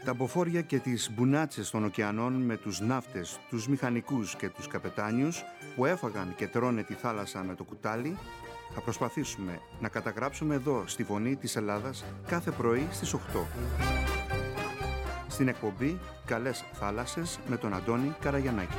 Τα μποφόρια και τις μπουνάτσες των ωκεανών με τους ναύτες, τους μηχανικούς και τους καπετάνιους που έφαγαν και τρώνε τη θάλασσα με το κουτάλι, θα προσπαθήσουμε να καταγράψουμε εδώ στη Φωνή της Ελλάδας κάθε πρωί στις 8. Στην εκπομπή «Καλές θάλασσες» με τον Αντώνη Καραγιαννάκη.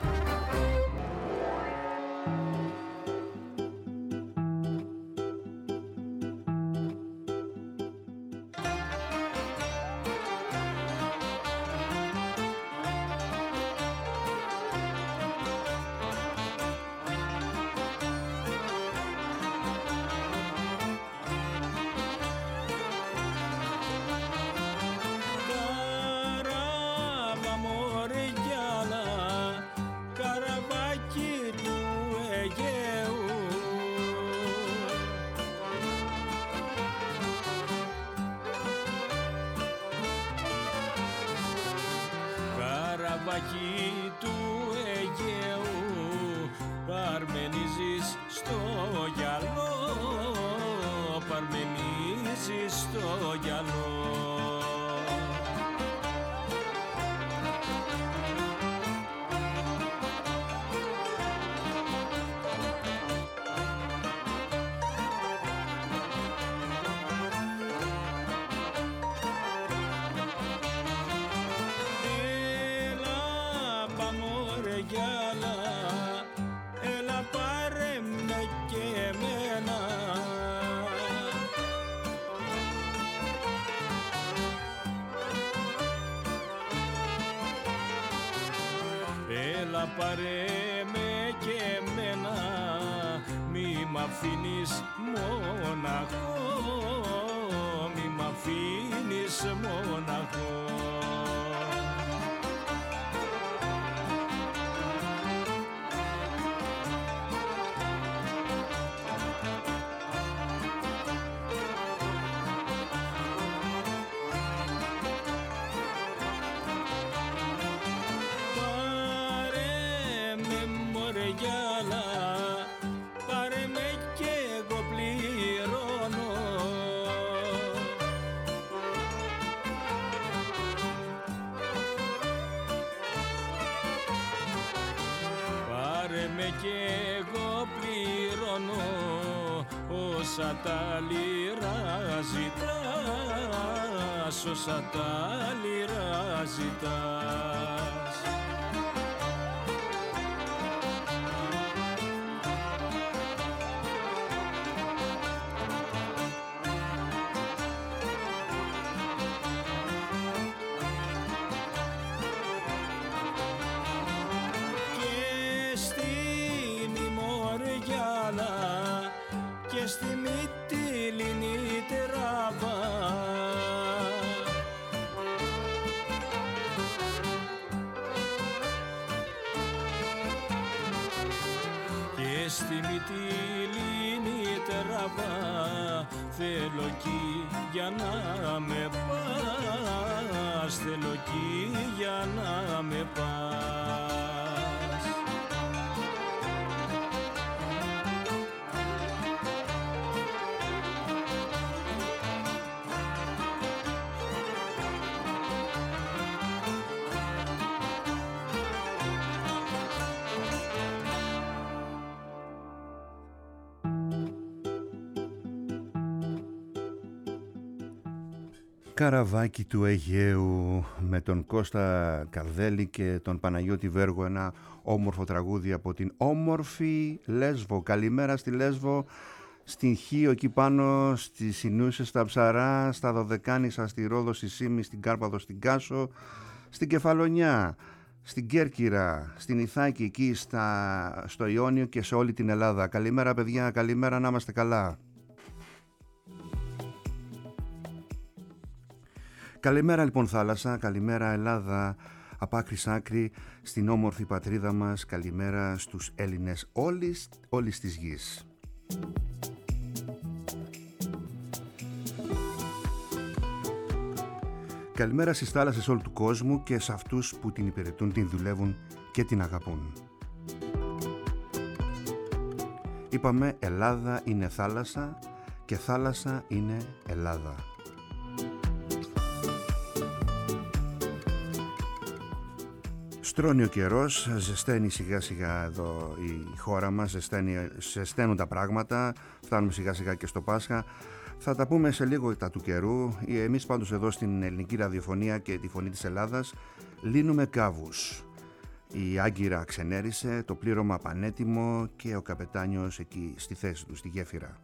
Πάρε με και εμένα, μη μ' αφήνεις μοναχό, μη μ' αφήνεις μοναχό. Όσα τα λίρα ζητάς, όσα τα λίρα ζητάς. Και στην ημωριάλα και στη Μυτιληνή τεράβα, και στη Μυτιληνή τεράβα θέλω εκεί για να με πας, θέλω εκεί για να με πας. Καραβάκι του Αιγαίου με τον Κώστα Καρδέλη και τον Παναγιώτη Βέργο, ένα όμορφο τραγούδι από την όμορφη Λέσβο. Καλημέρα στη Λέσβο, στην Χίο εκεί πάνω, στις Σινούσες, στα Ψαρά, στα Δωδεκάνησα, στη Ρόδο, στη Σύμη, στην Κάρπαδο, στην Κάσο, στην Κεφαλονιά, στην Κέρκυρα, στην Ιθάκη, εκεί στο Ιόνιο και σε όλη την Ελλάδα. Καλημέρα παιδιά, καλημέρα, να είμαστε καλά. Καλημέρα λοιπόν θάλασσα, καλημέρα Ελλάδα, από άκρη σ' άκρη, στην όμορφη πατρίδα μας, καλημέρα στους Έλληνες όλης της γης. Καλημέρα στις θάλασσες όλου του κόσμου και σε αυτούς που την υπηρετούν, την δουλεύουν και την αγαπούν. Είπαμε Ελλάδα είναι θάλασσα και θάλασσα είναι Ελλάδα. Στρώνει ο καιρός, ζεσταίνει σιγά σιγά εδώ η χώρα μας, ζεσταίνουν τα πράγματα, φτάνουμε σιγά σιγά και στο Πάσχα. Θα τα πούμε σε λίγο τα του καιρού. Εμείς πάντως εδώ στην ελληνική ραδιοφωνία και τη Φωνή της Ελλάδας λύνουμε κάβους. Η Άγκυρα ξενέρισε, το πλήρωμα πανέτοιμο και ο καπετάνιος εκεί στη θέση του, στη γέφυρα.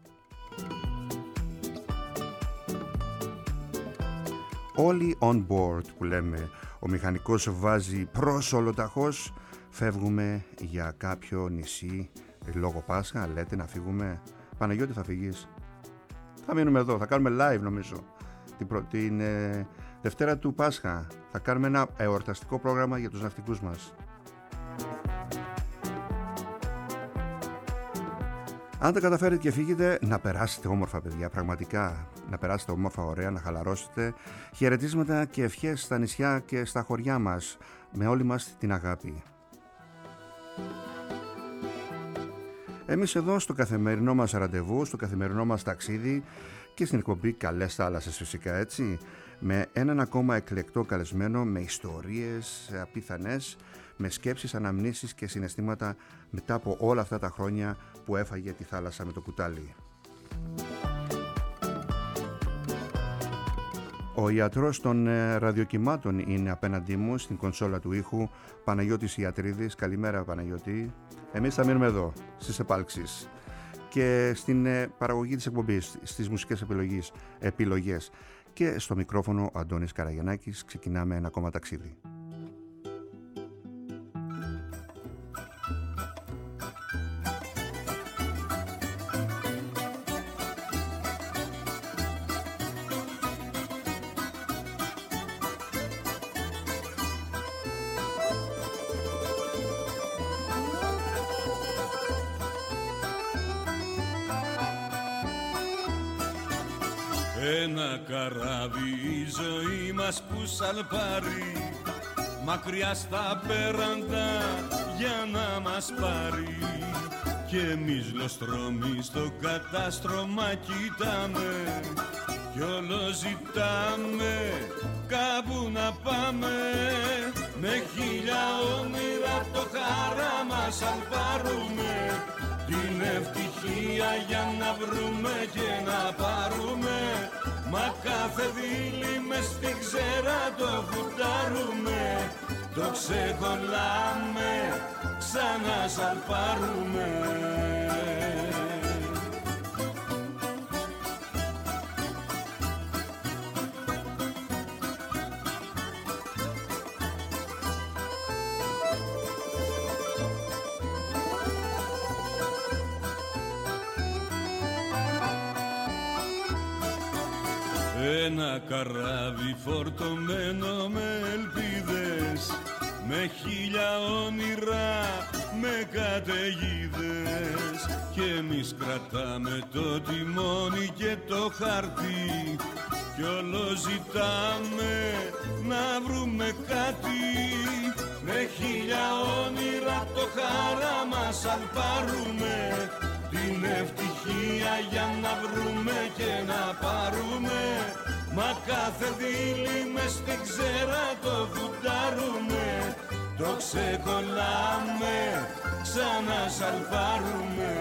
Όλοι on board που λέμε. Ο μηχανικός βάζει προς ολοταχώς. Φεύγουμε για κάποιο νησί λόγω Πάσχα. Λέτε να φύγουμε. Παναγιώτη, θα φύγεις? Θα μείνουμε εδώ, θα κάνουμε live νομίζω την Δευτέρα του Πάσχα. Θα κάνουμε ένα εορταστικό πρόγραμμα για τους ναυτικούς μας. Αν τα καταφέρετε και φύγετε, να περάσετε όμορφα παιδιά, πραγματικά. Να περάσετε όμορφα, ωραία, να χαλαρώσετε. Χαιρετίσματα και ευχές στα νησιά και στα χωριά μας, με όλη μας την αγάπη. Εμείς εδώ στο καθημερινό μας ραντεβού, στο καθημερινό μας ταξίδι και στην εκπομπή Καλές Θάλασσες φυσικά, έτσι, με έναν ακόμα εκλεκτό καλεσμένο, με ιστορίες απίθανες, με σκέψεις, αναμνήσεις και συναισθήματα μετά από όλα αυτά τα χρόνια που έφαγε τη θάλασσα με το κουτάλι. Ο ιατρός των ραδιοκυμάτων είναι απέναντί μου στην κονσόλα του ήχου, Παναγιώτης Ιατρίδης. Καλημέρα Παναγιώτη. Εμείς θα μείνουμε εδώ στις επάλξεις και στην παραγωγή της εκπομπής, στις μουσικές επιλογές και στο μικρόφωνο ο Αντώνης Καραγιαννάκης. Ξεκινάμε ένα ακόμα ταξίδι. Ένα καράβι η ζωή μας που σαλπάρει μακριά στα πέραντα για να μας πάρει, κι εμείς λοστρόμοι στο κατάστρωμα κοιτάμε κι όλο ζητάμε κάπου να πάμε. Με χίλια όνειρα το χαράμα σαλπάρουμε, την ευτυχία για να βρούμε και να πάρουμε. Μα κάθε δίλη μες στην ξέρα το φουτάρουμε, το ξεκολλάμε, ξανά σαλπάρουμε. Ένα καράβι φορτωμένο με ελπίδες, με χίλια όνειρα, με καταιγίδες, κι εμείς κρατάμε το τιμόνι και το χαρτί κι όλο ζητάμε να βρούμε κάτι. Με χίλια όνειρα το χαράμα σαλπάρουμε, την ευτυχία για να βρούμε και να πάρουμε. Μα κάθε δίλη μες στην ξέρα το φουτάρουμε, το ξεκολλάμε, ξανά σαλπάρουμε.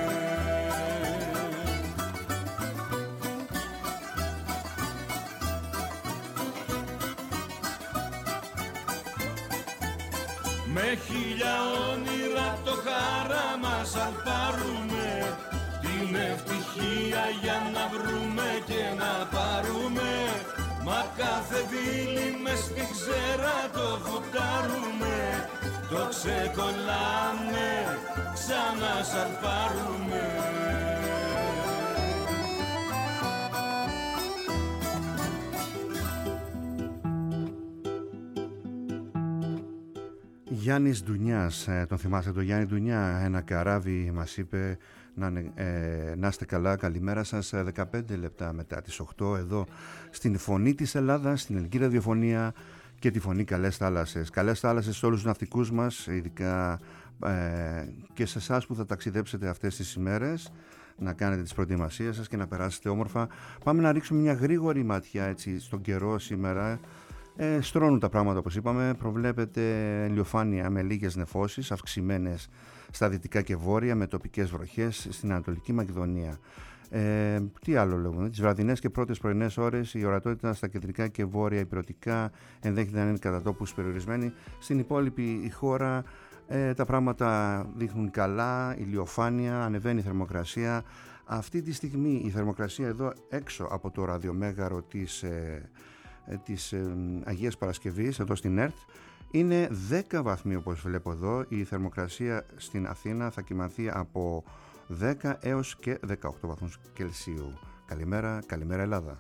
Με χίλια όνειρα το χαράμα σαλπάρουμε, την ευτυχία για να βρούμε και να πάρουμε. Μα κάθε δίλη μες στην ξέρα το φουτάρουμε, το ξεκολλάμε, ξανά σαλπάρουμε. Γιάννης Ντουνιάς, τον θυμάστε τον Γιάννη Ντουνιά? Ένα καράβι μας είπε να είστε καλά, καλημέρα σας. 15 λεπτά μετά τις 8 εδώ στην Φωνή της Ελλάδας, στην ελληνική ραδιοφωνία και τη Φωνή Καλές Θάλασσες. Καλές θάλασσες σε όλους τους ναυτικούς μας, ειδικά και σε εσάς που θα ταξιδέψετε αυτές τις ημέρες, να κάνετε τις προετοιμασίες σας και να περάσετε όμορφα. Πάμε να ρίξουμε μια γρήγορη ματιά έτσι στον καιρό σήμερα. Στρώνουν τα πράγματα, όπως είπαμε. Προβλέπεται ηλιοφάνεια με λίγες νεφώσεις, αυξημένες στα δυτικά και βόρεια, με τοπικές βροχές στην Ανατολική Μακεδονία. Τι άλλο λέγουμε? Τις βραδινές και πρώτες πρωινές ώρες η ορατότητα στα κεντρικά και βόρεια ηπειρωτικά ενδέχεται να είναι κατά τόπους περιορισμένη. Στην υπόλοιπη χώρα τα πράγματα δείχνουν καλά, ηλιοφάνεια, ανεβαίνει η θερμοκρασία. Αυτή τη στιγμή η θερμοκρασία εδώ έξω από το ραδιομέγαρο της Αγίας Παρασκευής, εδώ στην ΕΡΤ, είναι 10 βαθμοί όπως βλέπω εδώ. Η θερμοκρασία στην Αθήνα θα κυμανθεί από 10 έως και 18 βαθμούς Κελσίου. Καλημέρα, καλημέρα Ελλάδα.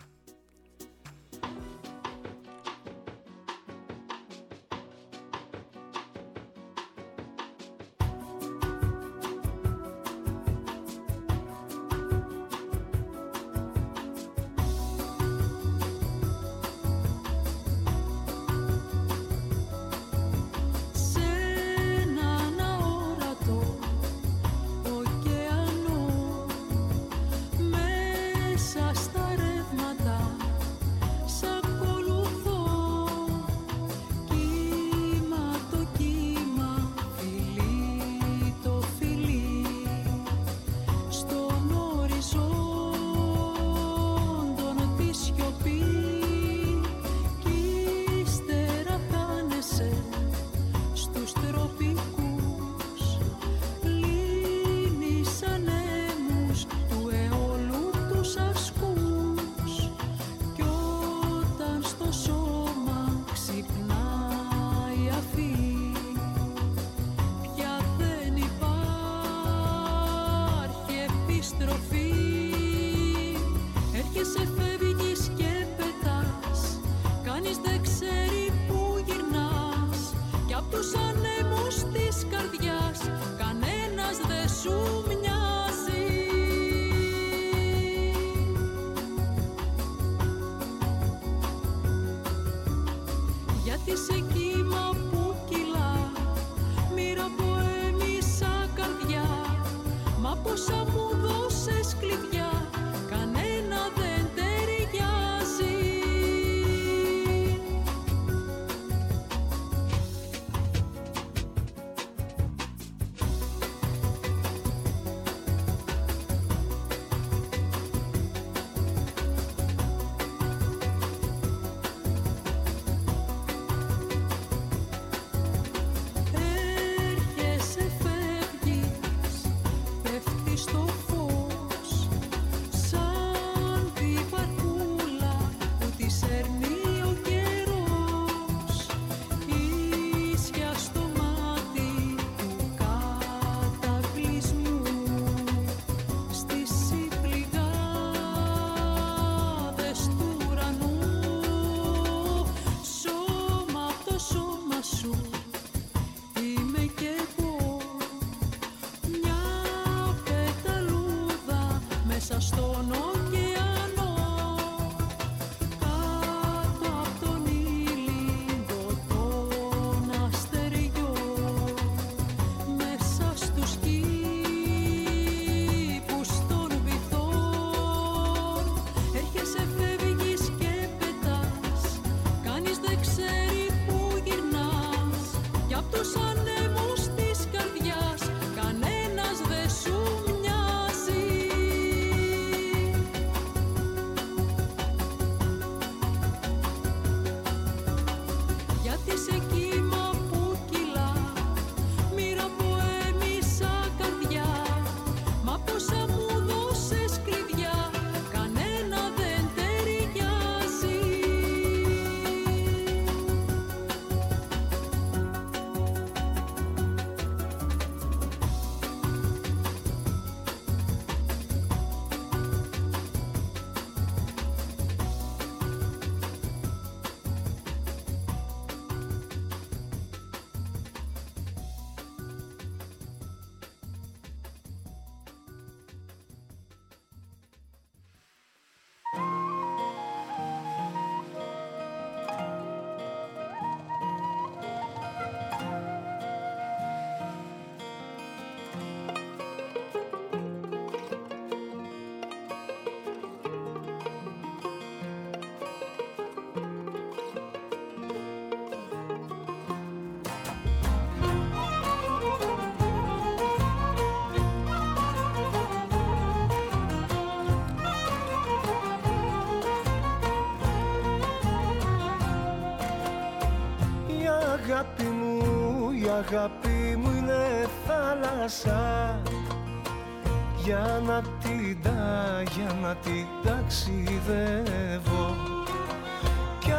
αγάπη μου, η αγάπη μου είναι θάλασσα. Για να την ταξιδεύω. Κι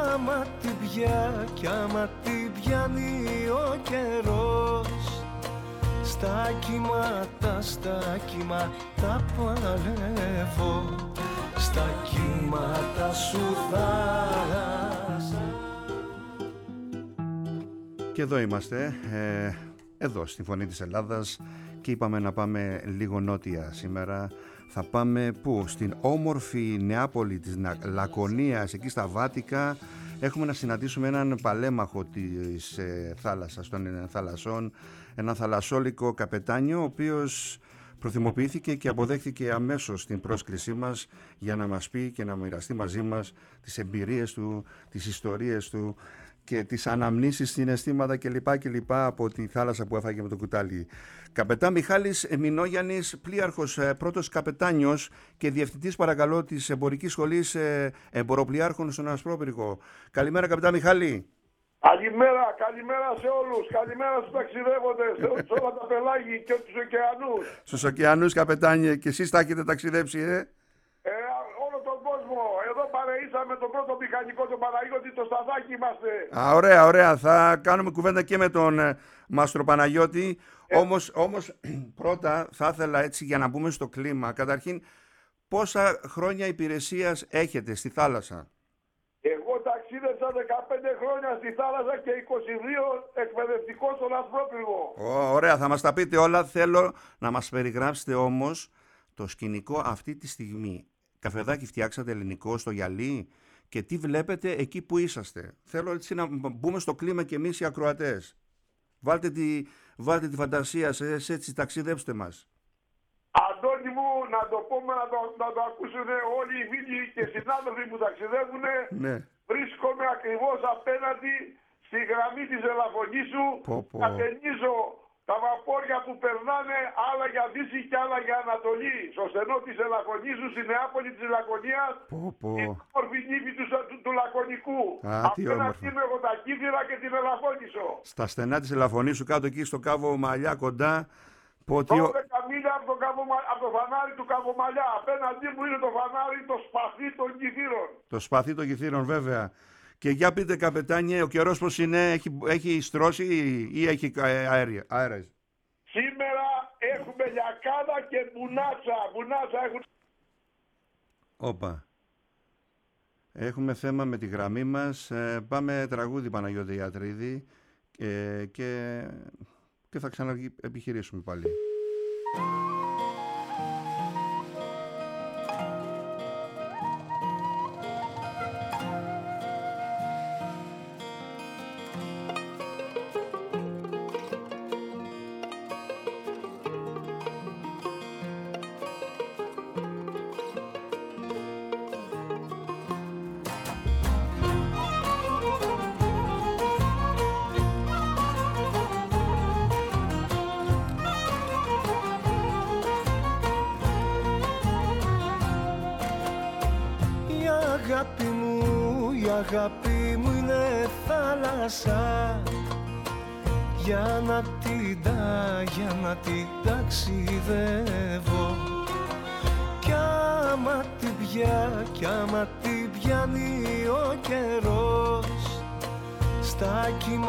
άμα την πιάνει ο καιρός, στα κύματα παλεύω. Στα κύματα σου θάλασσα. Και εδώ είμαστε, εδώ στη Φωνή της Ελλάδας, και είπαμε να πάμε λίγο νότια σήμερα. Θα πάμε πού? Στην όμορφη Νεάπολη της Λακωνίας, εκεί στα Βάτικα. Έχουμε να συναντήσουμε έναν παλέμαχο της θάλασσας, των θαλασσών, έναν θαλασσόλικο καπετάνιο, ο οποίος προθυμοποιήθηκε και αποδέχθηκε αμέσως την πρόσκλησή μας για να μας πει και να μοιραστεί μαζί μας τις εμπειρίες του, τις ιστορίες του και τις αναμνήσεις, συναισθήματα κλπ. Από τη θάλασσα που έφαγε με το κουτάλι. Καπετάν Μιχάλης Μινόγιαννης, πλοίαρχος, πρώτος καπετάνιος και διευθυντής, παρακαλώ, της Εμπορικής Σχολής Εμποροπλοίαρχων στον Ασπρόπυργο. Καλημέρα, καπετάν Μιχάλη. Καλημέρα σε όλους. Καλημέρα στους ταξιδεύοντες, σε όλα τα πελάγη και τους ωκεανούς. Στους ωκεανούς, καπετάνιε, και εσείς τα έχετε ταξιδέψει, Όλο τον κόσμο. Εδώ παρεήσαμε τον πρώτο μηχανικό, τον Παναγιώτη, το Σταθάκι είμαστε. Ωραία. Θα κάνουμε κουβέντα και με τον Μάστρο Παναγιώτη. Όμως πρώτα θα ήθελα, έτσι, για να μπούμε στο κλίμα, καταρχήν, πόσα χρόνια υπηρεσίας έχετε στη θάλασσα? Εγώ ταξίδεψα 15 χρόνια στη θάλασσα και 22 εκπαιδευτικό στον Ασπρόπυργο. Ωραία, θα μας τα πείτε όλα. Θέλω να μας περιγράψετε όμως το σκηνικό αυτή τη στιγμή. Καφεδάκι φτιάξατε ελληνικό στο γυαλί και τι βλέπετε εκεί που είσαστε? Θέλω έτσι να μπούμε στο κλίμα και εμείς οι ακροατές. Βάλτε τη φαντασία σας, έτσι, ταξιδέψτε μας. Αντώνη μου, να το πούμε, να το ακούσουν όλοι οι φίλοι και συνάδελφοι που ταξιδεύουν. Ναι. Βρίσκομαι ακριβώς απέναντι στη γραμμή της Ελαφωνήσου. Ατενίζω τα βαπόρια που περνάνε, άλλα για Δύση και άλλα για Ανατολή. Στο στενό της Ελαφωνήσου, στη Νεάπολη της Λακωνίας, την όμορφη νύφη του Λακωνικού. Απέναντι είμαι εγώ τα Κύθυρα και την Ελαφώνησο. Στα στενά της Ελαφωνήσου, κάτω εκεί στο Κάβο Μαλιά κοντά. 12 μίλια από το φανάρι του Καβομαλιά. Απέναντί μου είναι το φανάρι, το σπαθί των Κυθύρων. Το σπαθί των Κυθύρων, βέβαια. Και για πείτε, καπετάνιε, ο καιρός πώς είναι, έχει στρώσει ή έχει αέρας? Σήμερα έχουμε λιακάδα και μπουνάτσα έχουν. Όπα. Έχουμε θέμα με τη γραμμή μας. Πάμε τραγούδι, Παναγιώτη Ιατρίδη, και θα ξαναεπιχειρήσουμε πάλι. Η αγάπη μου είναι θάλασσα. Για να την ταξιδεύω. Κι άμα την πιάνει ο καιρός, στα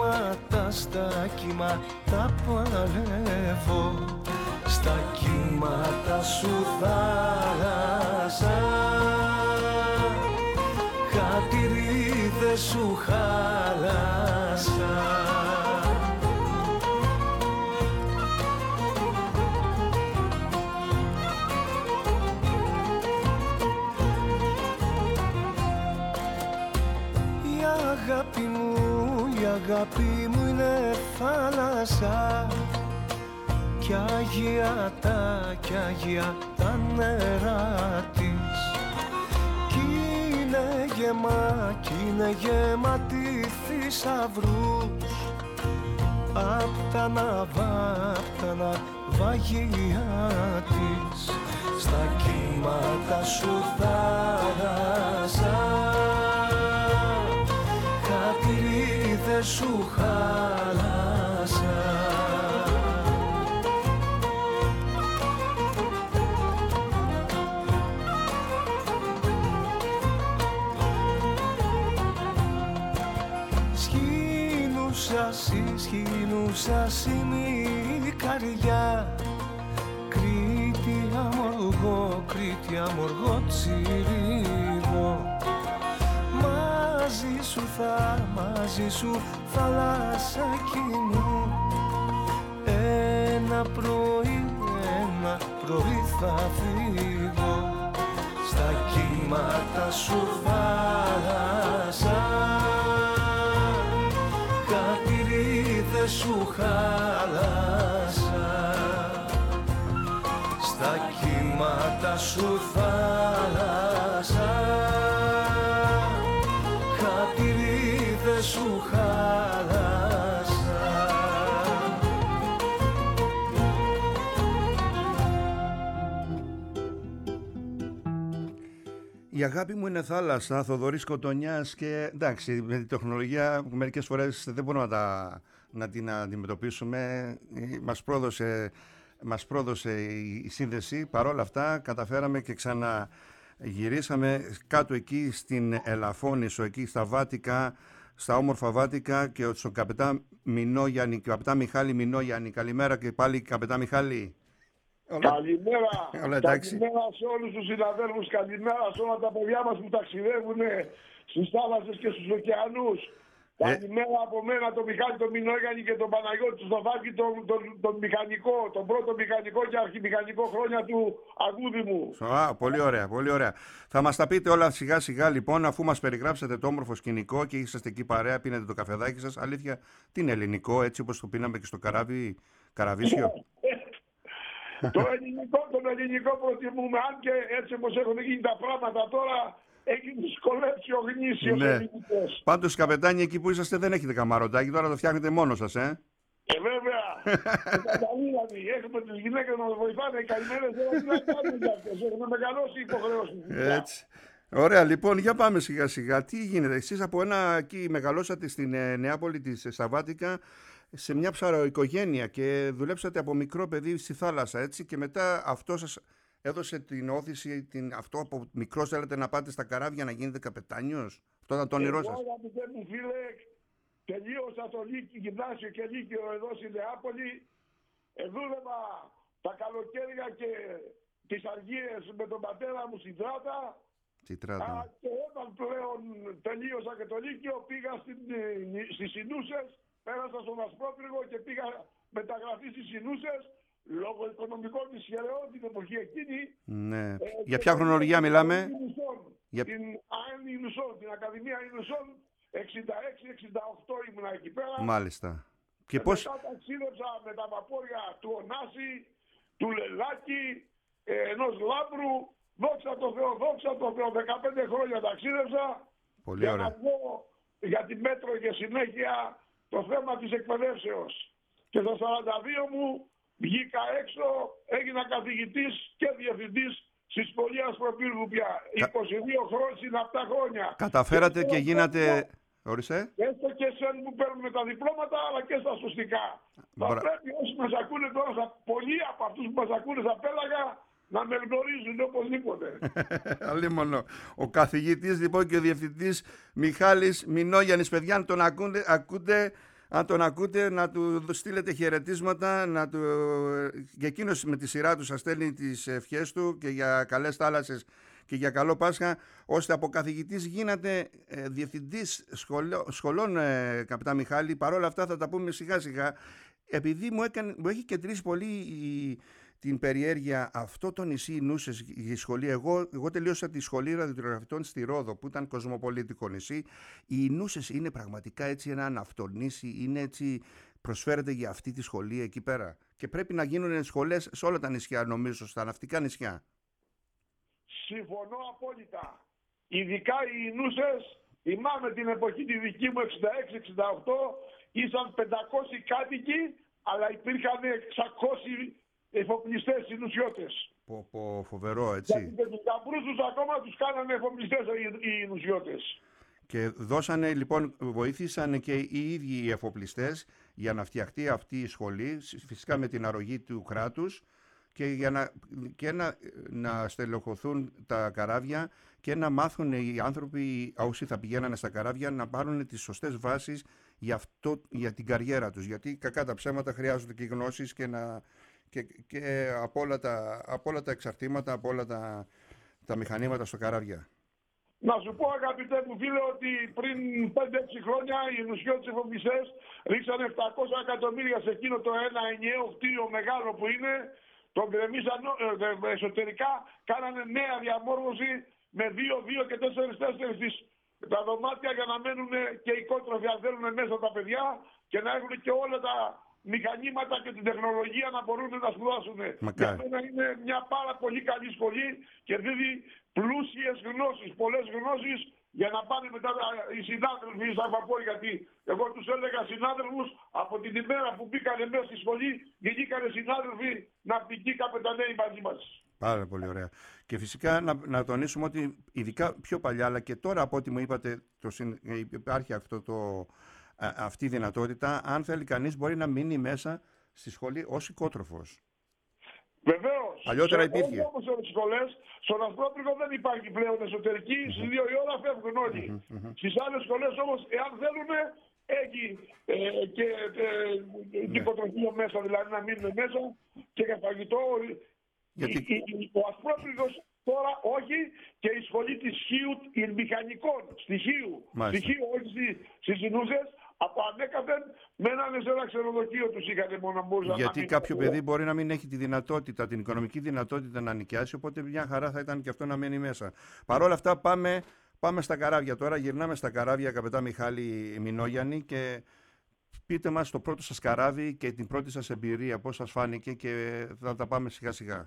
κύματα παλεύω. Στα κύματα σου θάλασσα. Χατηρίδες σου χάλασα. Η αγάπη μου είναι θάλασσα. Κι άγια τα νερά της. Κι είναι γεμάτη θησαυρούς. Απ' τα ναυάγια της. Στα κύματα σου θάλασσα. Χατηρίδες σου χάλασα. Σχήνουσας είναι η καρδιά. Κρήτη αμοργό τσιρίδο. Μαζί σου θάλασσακι μου. Ένα πρωί θα φύγω. Στα κύματα σου θάλασσα. Χατηρίδες σου χάλασα. Στα κύματα σου θάλασσα. Χατηρίδες σου χάλασα. Η αγάπη μου είναι θάλασσα, Θοδωρής Κοτονιάς, και εντάξει, με τη τεχνολογία μερικές φορές δεν μπορούμε να την αντιμετωπίσουμε. Μας πρόδωσε η σύνδεση, παρόλα αυτά καταφέραμε και ξαναγυρίσαμε κάτω εκεί στην Ελαφώνησο, εκεί στα Βάτικα, στα όμορφα Βάτικα, και στον καπετάν Μινόγιαννη, καπετάν Μιχάλη Μινόγιαννη. Καλημέρα και πάλι, καπετάν Μιχάλη. Καλημέρα. Εντάξει. Καλημέρα σε όλους τους συναδέλφους, καλημέρα σε όλα τα παιδιά μας που ταξιδεύουν στις θάλασσες και στους ωκεανούς. Καλημέρα από μένα τον Μιχάλη τον Μινόγιαννη και τον Παναγιώτη του Στοφάκη, τον μηχανικό, τον πρώτο μηχανικό και αρχιμηχανικό χρόνια του Αγούδη μου. Πολύ ωραία, πολύ ωραία. Θα μας τα πείτε όλα σιγά σιγά λοιπόν, αφού μας περιγράψετε το όμορφο σκηνικό και είσαστε εκεί παρέα, πίνετε το καφεδάκι σας. Αλήθεια, τι είναι ελληνικό, έτσι όπως το πίναμε και στο Καραβίσιο. Τον ελληνικό προτιμούμε, αν και έτσι όπως έχουν γίνει τα πράγματα τώρα, έχει δυσκολέψει ο γνήσιος ελληνικός. Πάντως, καπετάνοι, εκεί που είσαστε δεν έχετε καμαροντάκι, τώρα το φτιάχνετε μόνος σας, βέβαια. Καταλήγαμε, έχουμε τις γυναίκες να μας βοηθάνε, οι καλημέρες δεν να κάνουν για αυτές, έχουμε μεγαλώσει υποχρεώσεις. Έτσι. Ωραία, λοιπόν, για πάμε σιγά σιγά. Τι γίνεται, εσείς από εκεί μεγαλώσατε στην Νεάπολη της Σαββάτικα, σε μια ψαροοικογένεια, και δουλέψατε από μικρό παιδί στη θάλασσα, έτσι, και μετά αυτό σας έδωσε την όθηση, αυτό από μικρός θέλετε να πάτε στα καράβια να γίνετε καπετάνιος. Αυτό ήταν το όνειρό σας. Εγώ, αγαπητέ μου φίλε, τελείωσα το γυμνάσιο και λύκειο εδώ στη Νεάπολη. Δούλευα τα καλοκαίρια και τις αργίες με τον πατέρα μου στην Τράτα. Και όταν πλέον τελείωσα και το λύκειο, πήγα στις Συνούσες, πέρασα στον Ασπρόπυργο και πήγα μεταγραφή στις Συνούσες. Λόγω οικονομικών δυσχεραιών την εποχή εκείνη. Ναι. Για ποια χρονολογία μιλάμε? Την ΑΕΝ Ινουσών, την Ακαδημία Ινουσών, 66-68 ήμουνα εκεί πέρα. Μάλιστα. Και πώς... Μετά ταξίδεψα με τα βαπόρια του Ωνάση, του Λελάκη, ενός Λάμπρου. Δόξα τω Θεώ, 15 χρόνια ταξίδεψα. Πολύ για ωραία. να δω για τη μέτρο και συνέχεια το θέμα της εκπαιδεύσεως. Και στα 42 μου βγήκα έξω, έγινα καθηγητής και διευθυντής στη σχολή Ασπροπύργου πια. 22 χρόνια, στην αυτά χρόνια. Καταφέρατε και γίνατε... Ορίστε. Έστω και σε που παίρνουμε τα διπλώματα, αλλά και στα σωστικά. Θα πρέπει όσοι μας ακούνε τώρα, πολλοί από αυτούς που μας ακούνε στα πέλαγα, να με γνωρίζουν οπωσδήποτε. Αλίμονο. Ο καθηγητής λοιπόν και ο διευθυντής Μιχάλης Μινόγιαννης, παιδιά, αν τον ακούτε, να του στείλετε χαιρετίσματα, και εκείνος με τη σειρά του σας στέλνει τις ευχές του και για καλές θάλασσες και για καλό Πάσχα, ώστε από καθηγητής γίνατε διευθυντής σχολών, καπετάν Μιχάλη. Παρόλα αυτά θα τα πούμε σιγά σιγά, επειδή μου έχει κεντρήσει πολύ την περιέργεια αυτό το νησί Νούσες, η σχολή. Εγώ τελείωσα τη σχολή ραδιοτηλεγραφητών στη Ρόδο, που ήταν κοσμοπολίτικο νησί. Οι Νούσες είναι πραγματικά έτσι ένα ναυτονήσι, είναι έτσι, προσφέρεται για αυτή τη σχολή εκεί πέρα. Και πρέπει να γίνουν σχολές σε όλα τα νησιά, νομίζω, στα ναυτικά νησιά. Συμφωνώ απόλυτα. Ειδικά οι Νούσες, θυμάμαι την εποχή τη δική μου 66-68, ήσαν 500 κάτοικοι, αλλά υπήρχαν 600 εφοπλιστές συνουσιώτες. Φοβερό, έτσι. Γιατί και τους γαμπρούς τους ακόμα τους κάνανε εφοπλιστές οι νουσιώτες. Και δώσανε, λοιπόν, βοήθησαν και οι ίδιοι οι εφοπλιστές για να φτιαχτεί αυτή η σχολή, φυσικά με την αρρωγή του κράτους, και να στελεχωθούν τα καράβια και να μάθουν οι άνθρωποι, όσοι θα πηγαίνανε στα καράβια, να πάρουν τις σωστές βάσεις για την καριέρα τους. Γιατί κακά τα ψέματα χρειάζονται και γνώσεις και από όλα τα εξαρτήματα, από όλα τα μηχανήματα στο καράβια. Να σου πω, αγαπητέ μου φίλε, ότι πριν 5-6 χρόνια οι νουσιώτες εφοπλιστές ρίξανε 700 εκατομμύρια σε εκείνο το ένα ενιαίο κτίριο μεγάλο που είναι, τον γκρεμίσαν εσωτερικά, κάνανε νέα διαμόρφωση με 2 και 4 τα δωμάτια για να μένουν και οι κότροφοι αν θέλουν μέσα τα παιδιά και να έχουν και όλα τα μηχανήματα και την τεχνολογία να μπορούν να σπουδάσουν. Για μένα είναι μια πάρα πολύ καλή σχολή και δίδει πλούσιες γνώσεις, πολλές γνώσεις για να πάνε μετά οι συνάδελφοι στα βαπόρια. Γιατί εγώ τους έλεγα συνάδελφους, από την ημέρα που μπήκανε μέσα στη σχολή γεννήκανε συνάδελφοι ναυτικοί καπεταναίοι μαζί μας. Πάρα πολύ ωραία. Και φυσικά να τονίσουμε ότι ειδικά πιο παλιά, αλλά και τώρα από ό,τι μου είπατε υπάρχει αυτή η δυνατότητα, αν θέλει κανείς μπορεί να μείνει μέσα στη σχολή ως οικότροφος. Βεβαίως. Παλιότερα υπήρχε. Όχι όμως στις σχολές, στον Ασπρόπυργο δεν υπάρχει πλέον εσωτερική, στις 2 η ώρα φεύγουν όλοι. Στις άλλες σχολές όμως, εάν θέλουν, έχει και οικοτροφείο μέσα, δηλαδή να μείνουν μέσα και για φαγητό. Ο Ασπρόπυργος τώρα όχι, και η σχολή της Χίου μηχανικών, στη Χίου, όχι στις Ινούσες, από ανέκαθεν μένανε σε ένα ξενοδοχείο τους είχαν μόνο μπορούσαν. Γιατί κάποιο παιδί μπορεί να μην έχει τη δυνατότητα, την οικονομική δυνατότητα να νοικιάσει, οπότε μια χαρά θα ήταν και αυτό να μένει μέσα. Παρ' όλα αυτά πάμε στα καράβια τώρα, γυρνάμε στα καράβια, καπετά Μιχάλη Μινόγιαννη, και πείτε μας το πρώτο σας καράβι και την πρώτη σας εμπειρία, πώς σας φάνηκε, και θα τα πάμε σιγά σιγά.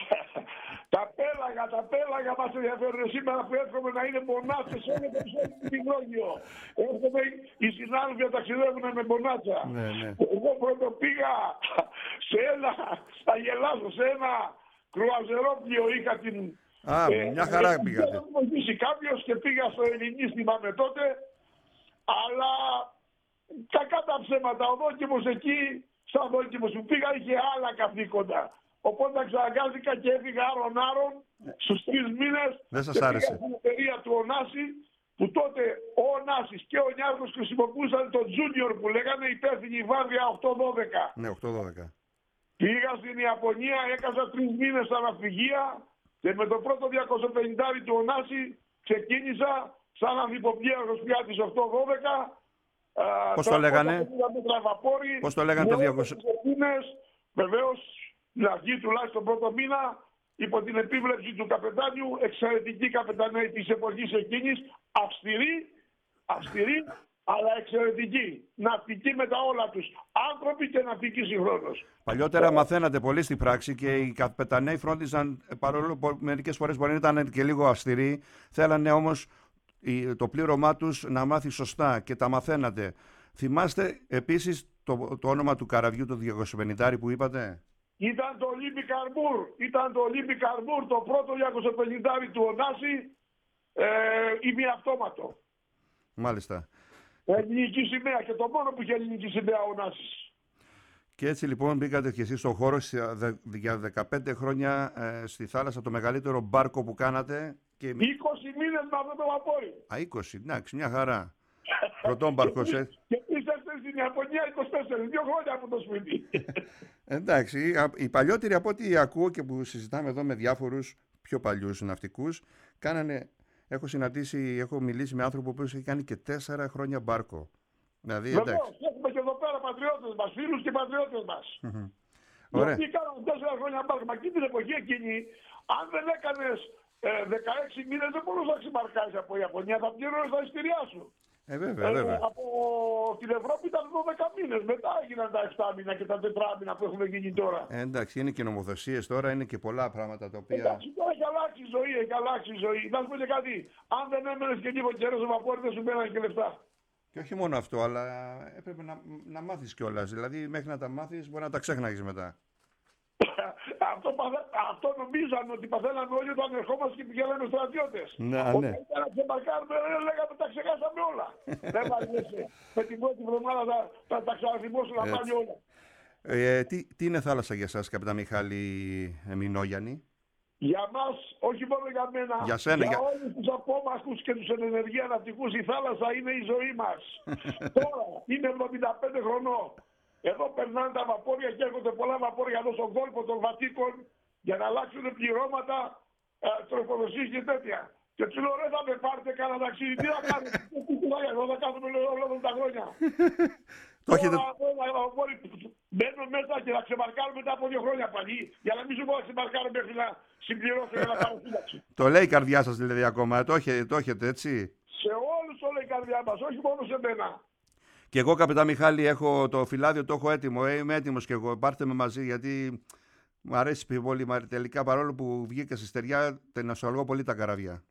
Τα πέλαγα μας ενδιαφέρουν σήμερα που εύχομαι να είναι μονάτσες όλο το Μινόγιο. Εύχομαι οι συνάδελφοι να ταξιδεύουν με μονάτσα. Εγώ πρώτο πήγα θα γελάσω, σε ένα κρουαζερόπλιο είχα την... μια χαρά πήγατε. Δεν μου βοηθήσει κάποιος και πήγα στο Ελληνί, θυμάμαι τότε, αλλά κακά τα ψέματα. Ο δόκιμος εκεί, σαν δόκιμος που πήγα, είχε άλλα καθήκοντα. Οπότε ξαναγκάστηκα και έφυγα άρον στους 3 μήνες. Δεν σας άρεσε. Πήγα στην εταιρεία του Ωνάση, που τότε ο Ωνάσης και ο Νιάρχος χρησιμοποιούσαν το Junior που λέγανε υπεύθυνη βάρδια 8-12. Ναι, 8-12. Πήγα στην Ιαπωνία, έκανα 3 μήνες στα ναυπηγεία και με το πρώτο 250 του Ωνάση ξεκίνησα σαν ανθυποπλοίαρχος πια της 8-12. Πώς το λέγανε? Πώς το λέγανε το 200? Βεβαίως, στην αρχή τουλάχιστον πρώτο μήνα, υπό την επίβλεψη του καπετάνιου, εξαιρετική καπεταναίοι της εποχής εκείνης, αυστηρή, αλλά εξαιρετική. Ναυτική με τα όλα τους. Άνθρωποι και ναυτικοί συγχρόνως. Παλιότερα μαθαίνατε πολύ στην πράξη και οι καπεταναίοι φρόντιζαν, παρόλο που μερικές φορές μπορεί να ήταν και λίγο αυστηροί, θέλανε όμως το πλήρωμά τους να μάθει σωστά και τα μαθαίνατε. Θυμάστε επίσης το όνομα του καραβιού, το 250 που είπατε? Ήταν το Olympic Armour, το πρώτο 250 του Ωνάση, ημιαυτόματο. Μάλιστα. Ελληνική σημαία και το μόνο που είχε ελληνική σημαία ο Ωνάσης. Και έτσι λοιπόν μπήκατε και εσείς στον χώρο για 15 χρόνια στη θάλασσα, το μεγαλύτερο μπάρκο που κάνατε. Και... 20 μήνες με αυτό το βαπόρι. 20, εντάξει, μια χαρά. Πρωτόμπαρκος, Και είσαστε στην Ιαπωνία 24, 2 χρόνια από το σπίτι. Εντάξει, οι παλιότεροι από ό,τι ακούω και που συζητάμε εδώ με διάφορους πιο παλιούς ναυτικούς, έχω μιλήσει με άνθρωπο που έχει κάνει και 4 χρόνια μπάρκο. Δηλαδή, εντάξει. Έχουμε και εδώ πέρα πατριώτες μας, φίλους και πατριώτες μας. Ωραία. Γιατί κάναμε 4 χρόνια μπάρκο. Μα εκείνη την εποχή εκείνη, αν δεν έκανες 16 μήνες δεν μπορούσες να ξεμαρκάρεις από Ιαπωνία, θα πληρώνεις τα εισιτήριά σου. Βέβαια. Από την Ευρώπη ήταν 12 μήνες. Μετά έγιναν τα 7 μήνα και τα 4 μήνα που έχουν γίνει τώρα. Εντάξει, είναι και νομοθεσίες τώρα, είναι και πολλά πράγματα τα οποία. Εντάξει, τώρα έχει αλλάξει η ζωή, Να σου πω και κάτι. Αν δεν έμενες και λίγο καιρό στο βαπόρι, δεν σου μένανε και λεφτά. Και όχι μόνο αυτό, αλλά έπρεπε να μάθεις κιόλας. Δηλαδή, μέχρι να τα μάθεις, μπορεί να τα ξέχναγες μετά. Αυτό νομίζαν ότι παθαίναμε όλοι όταν ερχόμαστε και πηγαίναμε στρατιώτες. Ναι. Όταν ήταν να ξεμπαρκάρουμε, λέγαμε τα ξεχάσαμε όλα. Δεν μ' αρέσει. Με την πρώτη εβδομάδα θα τα ξαναθυμώσουν να πάλι όλα. Τι είναι θάλασσα για εσάς, καπετάν Μιχάλη Μινόγιαννη? Για μας, όχι μόνο για μένα, Για σένα, για όλους τους απόμαχους και τους ενεργεία αναπτικούς, η θάλασσα είναι η ζωή μας. Τώρα είμαι 75 χρονών. Εδώ περνάνε τα βαπόρια και έρχονται πολλά βαπόρια εδώ στον κόλπο των Βατίκων για να αλλάξουν πληρώματα, τροφοδοσίες και τέτοια. Και του λέω, ρε, θα με πάρετε κανένα ταξίδι, τι θα κάνουμε, εδώ θα κάνουμε όλο τα χρόνια. Το έχετε... Μπαίνω μέσα και θα ξεμαρκάρω μετά από 2 χρόνια πάλι. Για να μην σου πω να ξεμαρκάρω μέχρι να συμπληρώσω για να πάρω σύνταξη. Το λέει η καρδιά σας δηλαδή ακόμα, το έχετε έτσι? Σε όλους το λέει η καρδιά μας, όχι μόνο σε μένα. Και εγώ, καπετάν Μιχάλη, έχω το φυλάδιο, το έχω έτοιμο. Είμαι έτοιμος κι εγώ. Πάρτε με μαζί, γιατί μου αρέσει πολύ. Τελικά, παρόλο που βγήκα στη στεριά, νοσταλγώ πολύ τα καράβια.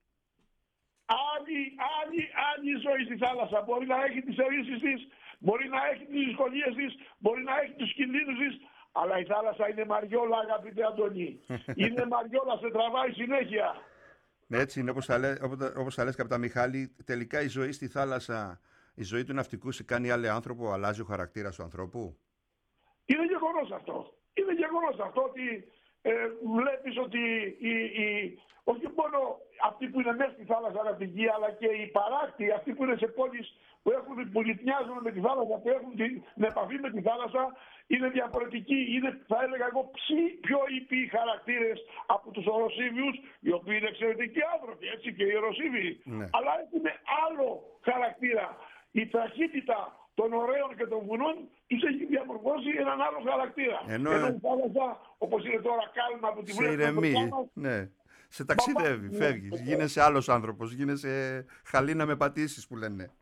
Άλλη ζωή στη θάλασσα. Μπορεί να έχει τις αιρήσεις της, μπορεί να έχει τις δυσκολίες της, μπορεί να έχει τους κινδύνους της. Αλλά η θάλασσα είναι μαριόλα, αγαπητέ Αντώνη. Είναι μαριόλα, σε τραβάει συνέχεια. Έτσι είναι, όπως θα λες, καπετάν Μιχάλη. Τελικά η ζωή στη θάλασσα, η ζωή του ναυτικού σε κάνει άλλο άνθρωπο, αλλάζει ο χαρακτήρας του ανθρώπου. Είναι γεγονός αυτό. Είναι γεγονός αυτό ότι βλέπεις ότι όχι μόνο αυτοί που είναι μέσα στη θάλασσα ναυτική, αλλά και οι παράκτοι, αυτοί που είναι σε πόλεις που λιτνιάζουν με τη θάλασσα, που έχουν την επαφή με τη θάλασσα, είναι διαφορετικοί. Είναι, θα έλεγα εγώ, πιο ήπιοι χαρακτήρες από τους Ρωσίβιους, οι οποίοι είναι εξαιρετικοί άνθρωποι, έτσι, και οι Ρωσίβοι. Ναι. Αλλά έχουν άλλο χαρακτήρα. Η ταχύτητα των ωραίων και των βουνών τους έχει διαμορφώσει έναν άλλο χαρακτήρα. Ενώ η θάλασσα, όπως είναι τώρα, κάλμα που τη βλέπουμε. Ναι. Σε ταξιδεύει, φεύγεις, γίνεσαι άλλος άνθρωπος, γίνεσαι χαλίνα με πατήσεις που λένε.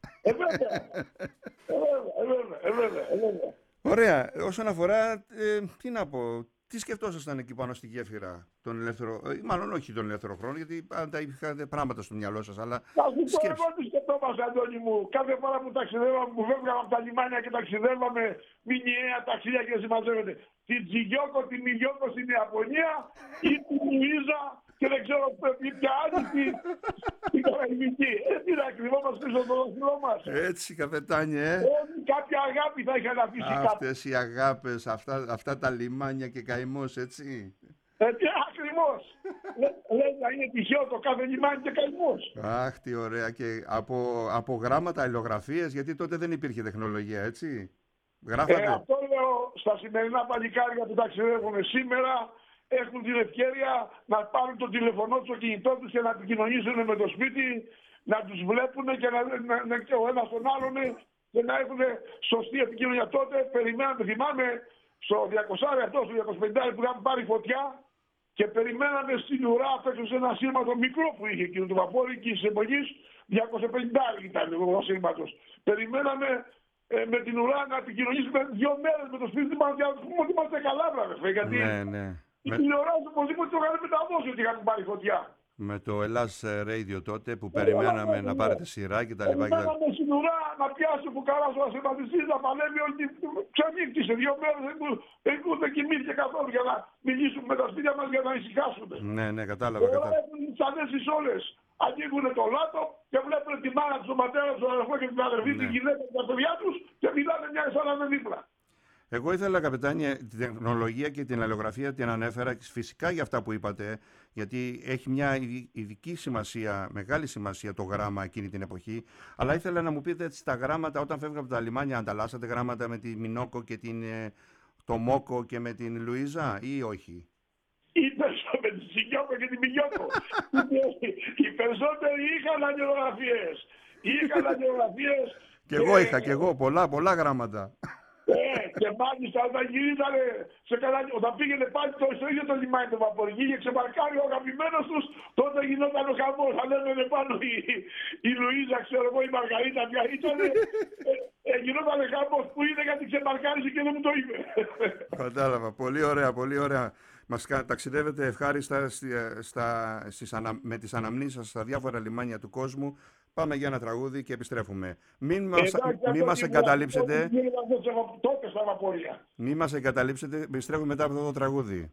Βέβαια. Ωραία. Όσον αφορά, τι να πω, τι σκεφτόσασταν εκεί πάνω στη γέφυρα, τον ελεύθερο, μάλλον όχι τον ελεύθερο χρόνο, γιατί πάντα είχατε πράγματα στο μυαλό σας, αλλά εγώ τι σκεφτόμαστε, Αντώνη μου. Κάθε φορά που ταξιδεύαμε, που φεύγαμε από τα λιμάνια και ταξιδεύαμε μηνιαία ταξίδια και συμμαζεύεται. Την Τζιγιόκο, την Μιγιόκο στην Ιαπωνία ή την Λουίζα και δεν ξέρω ποια άλλη στην Καραϊβική. Έτσι να κρυβόμαστε πίσω στο δάχτυλό μας. Έτσι, καπετάνιε. Κάποια αγάπη θα είχαν αφήσει κάπου. Αυτές οι αγάπες, αυτά τα λιμάνια και καημός, έτσι. Ακριβώς. Λέει να είναι τυχαίο το κάθε λιμάνι και καημός. Αχ, τι ωραία. Και από γράμματα, αλληλογραφίες, γιατί τότε δεν υπήρχε τεχνολογία, έτσι. Γράφατε. Αυτό λέω στα σημερινά παλικάρια που ταξιδεύουν σήμερα. Έχουν την ευκαιρία να πάρουν το τηλεφωνό του, το κινητό τους και να επικοινωνήσουν με το σπίτι, να τους βλέπουν και ο ένας τον άλλον και να έχουν σωστή επικοινωνία. Τότε περιμέναμε, θυμάμαι, στο 200 αυτό, στο 250 που είχαμε πάρει φωτιά και περιμέναμε στην ουρά απ' έξω σε ένα σύρματο μικρό που είχε εκείνο το βαπόρι και της εποχής 250 ήταν ο σύρματος. Περιμέναμε με την ουρά να επικοινωνήσουμε 2 μέρες με το σπίτι μας για να πούμε ότι είμαστε καλά, βράδυ. Γιατί η τηλεοράση οπωσδήποτε το είχαν μεταδώσει ότι είχαν πάρει φωτιά. Με το Ελλάς Radio τότε που περιμέναμε να πάρετε σειρά και τα λοιπά. Περιμέναμε στην ουρά να πιάσει ο φουκαράς ο ασυρματιστής να παλεύει όλη την... Ξενύχτησε 2 μέρες, δεν κοιμήθηκε καθόλου για να μιλήσουμε με τα σπίτια μας για να ησυχάσουμε. Ναι, κατάλαβα. Τώρα έχουν τις ανέσεις όλες. Ανοίγουν το λάπτοπ και βλέπουν τη μάνα του, τον πατέρα του, τον αδερφό και την αδερφή, την γυναίκα και τα παιδιά τους και μιλάνε μια σαν να είναι δίπλα. Εγώ ήθελα, καπετάνια, την τεχνολογία και την αλληλογραφία την ανέφερα φυσικά για αυτά που είπατε, γιατί έχει μια ειδική σημασία, μεγάλη σημασία το γράμμα εκείνη την εποχή. Αλλά ήθελα να μου πείτε έτσι, τα γράμματα όταν φεύγατε από τα λιμάνια, ανταλλάσσατε γράμματα με τη Μινόκο και το Μόκο και με την Λουίζα ή όχι? Με τη Σιγιόκο και τη Μιγιόκο. Οι περισσότεροι είχαν αγγελογραφίες. Και εγώ είχα, πολλά γράμματα. Και μάλιστα όταν γυρίζανε όταν πήγαινε πάλι στο ίδιο το λιμάνι το βαπορική και ξεμαρκάρει ο αγαπημένος τους, τότε γινόταν ο χαμός. Ανέβαινε πάνω η Λουίζα, ξέρω εγώ, η Μαργαρίτα πια ήταν. Γινόταν χαμός που είναι γιατί ξεμαρκάρισε και δεν μου το είπε. Κατάλαβα. Πολύ ωραία, πολύ ωραία. Μας ταξιδεύετε ευχάριστα με τις αναμνήσεις σας στα διάφορα λιμάνια του κόσμου. Πάμε για ένα τραγούδι και επιστρέφουμε. Μην μας εγκαταλείψετε. Μην μας εγκαταλείψετε. Επιστρέφουμε μετά από αυτό το τραγούδι.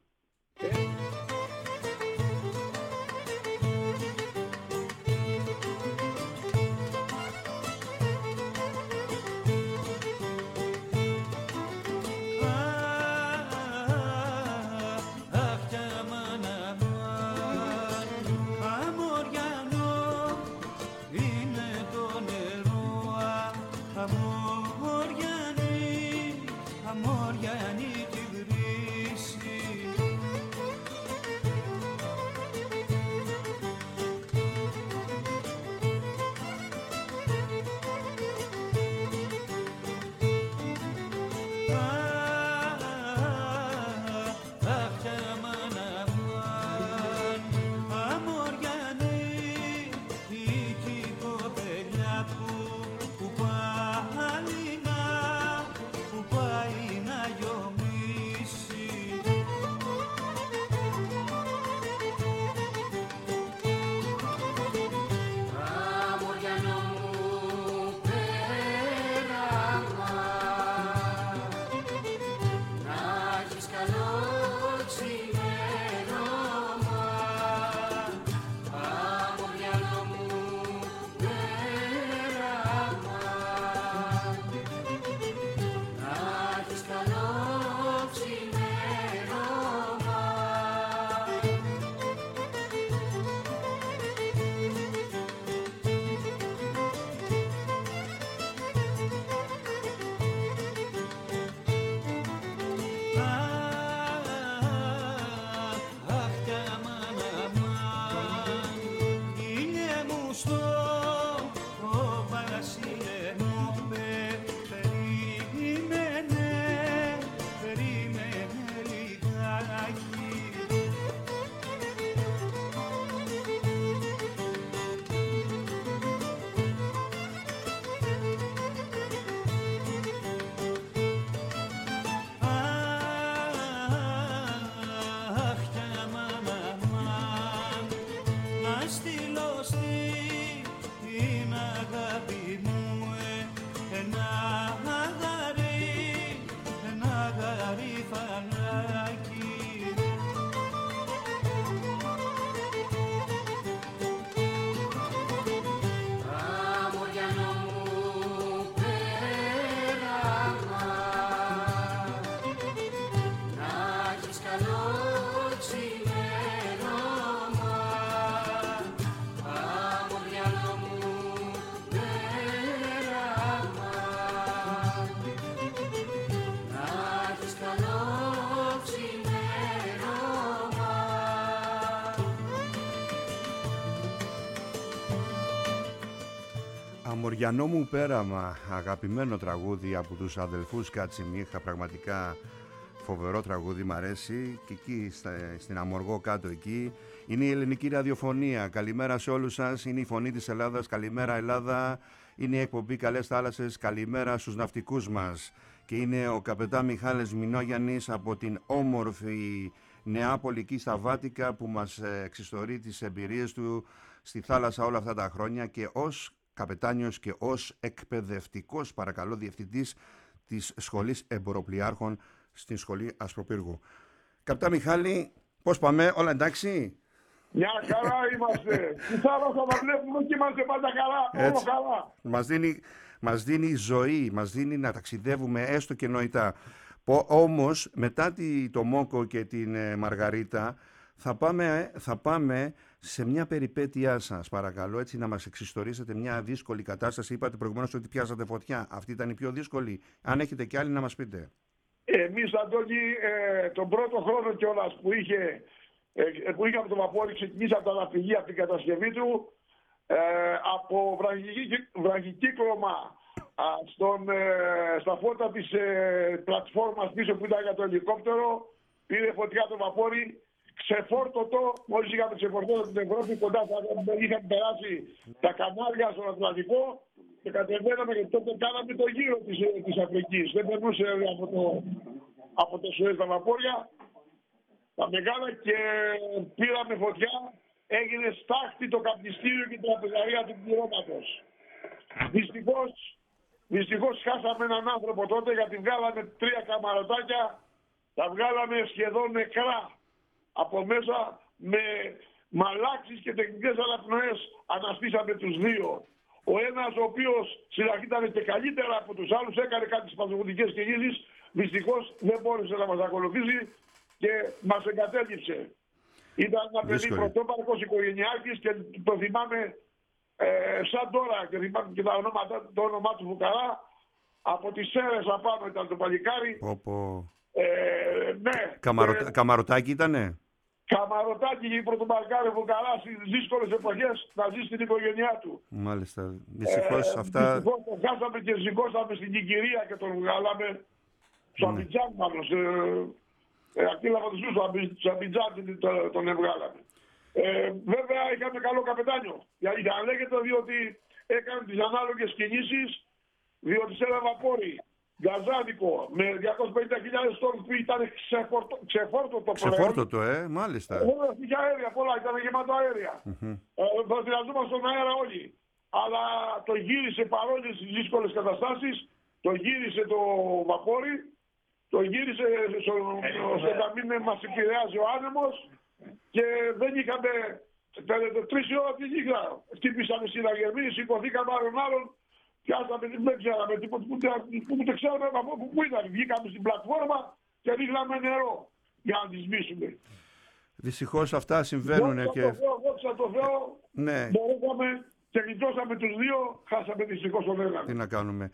Αμοριανό μου πέραμα, αγαπημένο τραγούδι από τους αδελφούς Κατσιμίχα, πραγματικά φοβερό τραγούδι, μ' αρέσει. Και εκεί στην Αμοργό κάτω εκεί είναι η ελληνική ραδιοφωνία. Καλημέρα σε όλους σας, είναι η φωνή της Ελλάδας. Καλημέρα Ελλάδα, είναι η εκπομπή Καλές Θάλασσες. Καλημέρα στους ναυτικούς μας. Και είναι ο καπετάν Μιχάλης Μινόγιαννης από την όμορφη Νεάπολη εκεί στα Βάτικα, που μας εξιστορεί τις εμπειρίες του στη θάλασσα όλα αυτά τα χρόνια, και ως καπετάνιος και ως εκπαιδευτικός, παρακαλώ, διευθυντής της Σχολής Εμποροπλιάρχων στην Σχολή Ασπροπύργου. Καπετάν Μιχάλη, πώς πάμε, όλα εντάξει? Μια χαρά είμαστε. Τη θάλασσα τα βλέπουμε και είμαστε πάντα καλά. Όλο καλά. Μας δίνει ζωή, μας δίνει να ταξιδεύουμε έστω και νοητά. Όμως μετά το Μόκο και την Μαργαρίτα θα πάμε σε μια περιπέτειά σας, παρακαλώ, έτσι να μας εξιστορήσετε μια δύσκολη κατάσταση. Είπατε προηγουμένως ότι πιάσατε φωτιά. Αυτή ήταν η πιο δύσκολη. Αν έχετε κι άλλη να μας πείτε. Εμείς, Αντώνη, τον πρώτο χρόνο κιόλας που είχαμε το βαπόρι, ξεκινήσαμε από τα ναυπηγεία από την κατασκευή του, από βραχικύκλωμα στα φώτα της πλατφόρμας πίσω που ήταν για το ελικόπτερο, πήρε φωτιά το βαπόρι, ξεφόρτωτο, μόλις είχαμε ξεφορτώσει την Ευρώπη, κοντά είχαμε περάσει τα κανάλια στον Ατλαντικό και κατεβαίναμε, και τότε κάναμε το γύρο της Αφρικής. Δεν περνούσε από το Σουέζ τα βαπόρια, τα μεγάλα, και πήραμε φωτιά. Έγινε στάχτη το καπνιστήριο και η τραπεζαρία του πληρώματος. Δυστυχώς χάσαμε έναν άνθρωπο τότε, γιατί βγάλαμε 3 καμαρωτάκια, τα βγάλαμε σχεδόν νεκρά από μέσα, με μαλάξεις και τεχνικές αναπνοές αναστήσαμε τους 2. Ο ένας, ο οποίος στην αρχή ήταν και καλύτερα από τους άλλους, έκανε κάτι σπασμωδικές κινήσεις, δυστυχώς δεν μπόρεσε να μας ακολουθήσει και μας εγκατέλειψε. Ήταν ένα παιδί πρωτόπαρκος οικογενειάρχης και το θυμάμαι σαν τώρα, και θυμάμαι και το όνομά του Βουκαρά. Από τις Σέρες απάνω ήταν το παλικάρι. Ναι. Καμαρωτάκι ήτανε. Καμαρωτάκι και πρωτοπαλικάρι Βουκαρά στις δύσκολες εποχές να ζει στην οικογένειά του. Μάλιστα. Δυστυχώς αυτά. Δυστυχώς τον χάσαμε και σηκώσαμε στην Κικυρία και τον βγάλαμε στο Αμπιτζάν, μάλλον. Ακτήλα από τους Αμπιτζάν τον εβγάλαμε. Βέβαια είχαμε καλό καπετάνιο. Για να λέγεται, διότι έκανε τις ανάλογες κινήσεις, διότι σε ένα βαπόρι γκαζάδικο με 250.000 τόνους που ήταν ξεφόρτωτο. Ξεφόρτωτο, μάλιστα. Είχε αέρια πολλά, ήταν γεμάτο αέρια. Χρειαζόμαστε στον αέρα όλοι. Αλλά το γύρισε παρόλες τις δύσκολες καταστάσεις, το γύρισε το βαπόρι, το γύρισε ώστε να μην μας επηρεάζει ο άνεμος, και δεν είχαμε 3 ώρα τη νύχτα. Χτύπησαμε συναγερμοί, σηκωθήκαμε άλλον, πιάσαμε, δεν ξέραμε τίποτα, ούτε ξέραμε από πού ήταν. Βγήκαμε στην πλατφόρμα και ρίχναμε νερό για να τη σβήσουμε. Δυστυχώς αυτά συμβαίνουν. Δόξα τω Θεώ, ναι. Μπορούσαμε και γλιτώσαμε τους 2, χάσαμε δυστυχώς τον έναν. Τι να κάνουμε.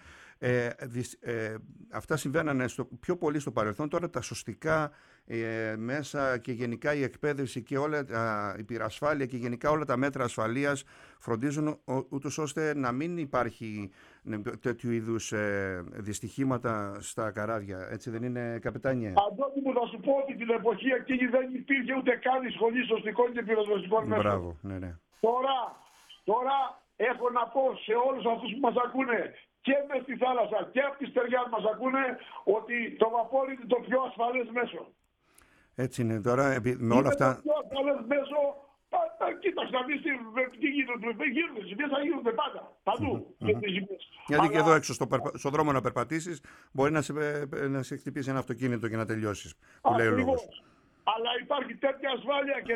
Αυτά συμβαίνανε πιο πολύ στο παρελθόν. Τώρα τα σωστικά μέσα και γενικά η εκπαίδευση και όλα η πυρασφάλεια και γενικά όλα τα μέτρα ασφαλείας φροντίζουν ούτως ώστε να μην υπάρχει τέτοιου είδους δυστυχήματα στα καράβια. Έτσι δεν είναι, καπετάνιε? Αντώνη μου, θα σου πω ότι την εποχή εκείνη δεν υπήρχε ούτε καν η σχολή σωστικών και πυροσβεστικών μέσων. Μπράβο, ναι. Τώρα έχω να πω σε όλους αυτούς που μας ακούνε και μες στη θάλασσα και από τη στεριά μας ακούνε, ότι το βαπόρι είναι το πιο ασφαλές μέσο. Έτσι είναι τώρα με όλα αυτά. Το πιο ασφαλές μέσο. Κοίταξε να δεις τι γίνονται. Ζημιές θα γίνονται πάντα. Παντού. Γιατί και εδώ έξω στον δρόμο να περπατήσεις μπορεί να σε χτυπήσει ένα αυτοκίνητο και να τελειώσεις. Που λέει ο λόγος. Αλλά υπάρχει τέτοια ασφάλεια και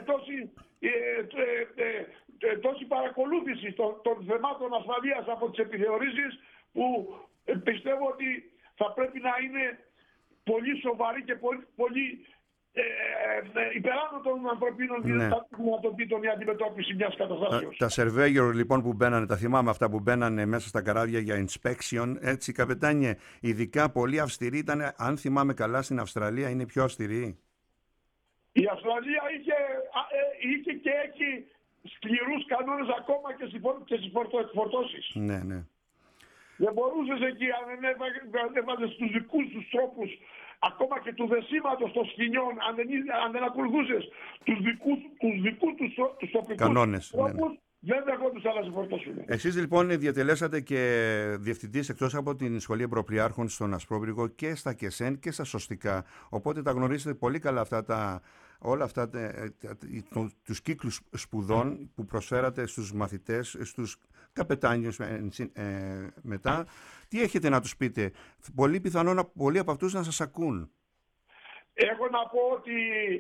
τόση παρακολούθηση των θεμάτων ασφαλείας από τις επιθεωρήσεις, που πιστεύω ότι θα πρέπει να είναι πολύ σοβαρή και πολύ υπεράνω των ανθρωπίνων δυνατοτήτων η αντιμετώπιση μιας καταστάσεως. Τα surveyor λοιπόν που μπαίνανε, τα θυμάμαι αυτά που μπαίνανε μέσα στα καράβια για inspection, έτσι καπετάνιε, ειδικά πολύ αυστηρή ήταν, αν θυμάμαι καλά, στην Αυστραλία είναι πιο αυστηρή. Η Αυστραλία είχε και έχει σκληρούς κανόνες ακόμα και στις φορτώσεις. Ναι, ναι. Δεν μπορούσες εκεί αν δεν έβαζες τους δικούς τους τρόπους, ακόμα και του δεσίματος των σκηνιών, αν δεν ακολουθούσες τους δικούς τους τοπικούς κανόνες, τρόπους, ναι. Δεν δεχόντουσαν να σε φορτώσουν. Εσείς λοιπόν διατελέσατε και διευθυντής εκτός από την Σχολή Εμπροπριάρχων στον Ασπρόβρυγο και στα ΚΕΣΕΝ και στα Σωστικά. Οπότε τα γνωρίζετε πολύ καλά όλα αυτά τους κύκλους σπουδών που προσφέρατε στους μαθητές, στους καπετάνιους μετά. Τι έχετε να τους πείτε? Πολύ πιθανόν πολλοί από αυτούς να σας ακούν. Έχω να πω ότι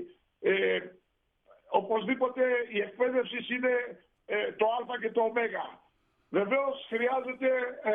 οπωσδήποτε η εκπαίδευση είναι το α και το ω. Βεβαίως χρειάζεται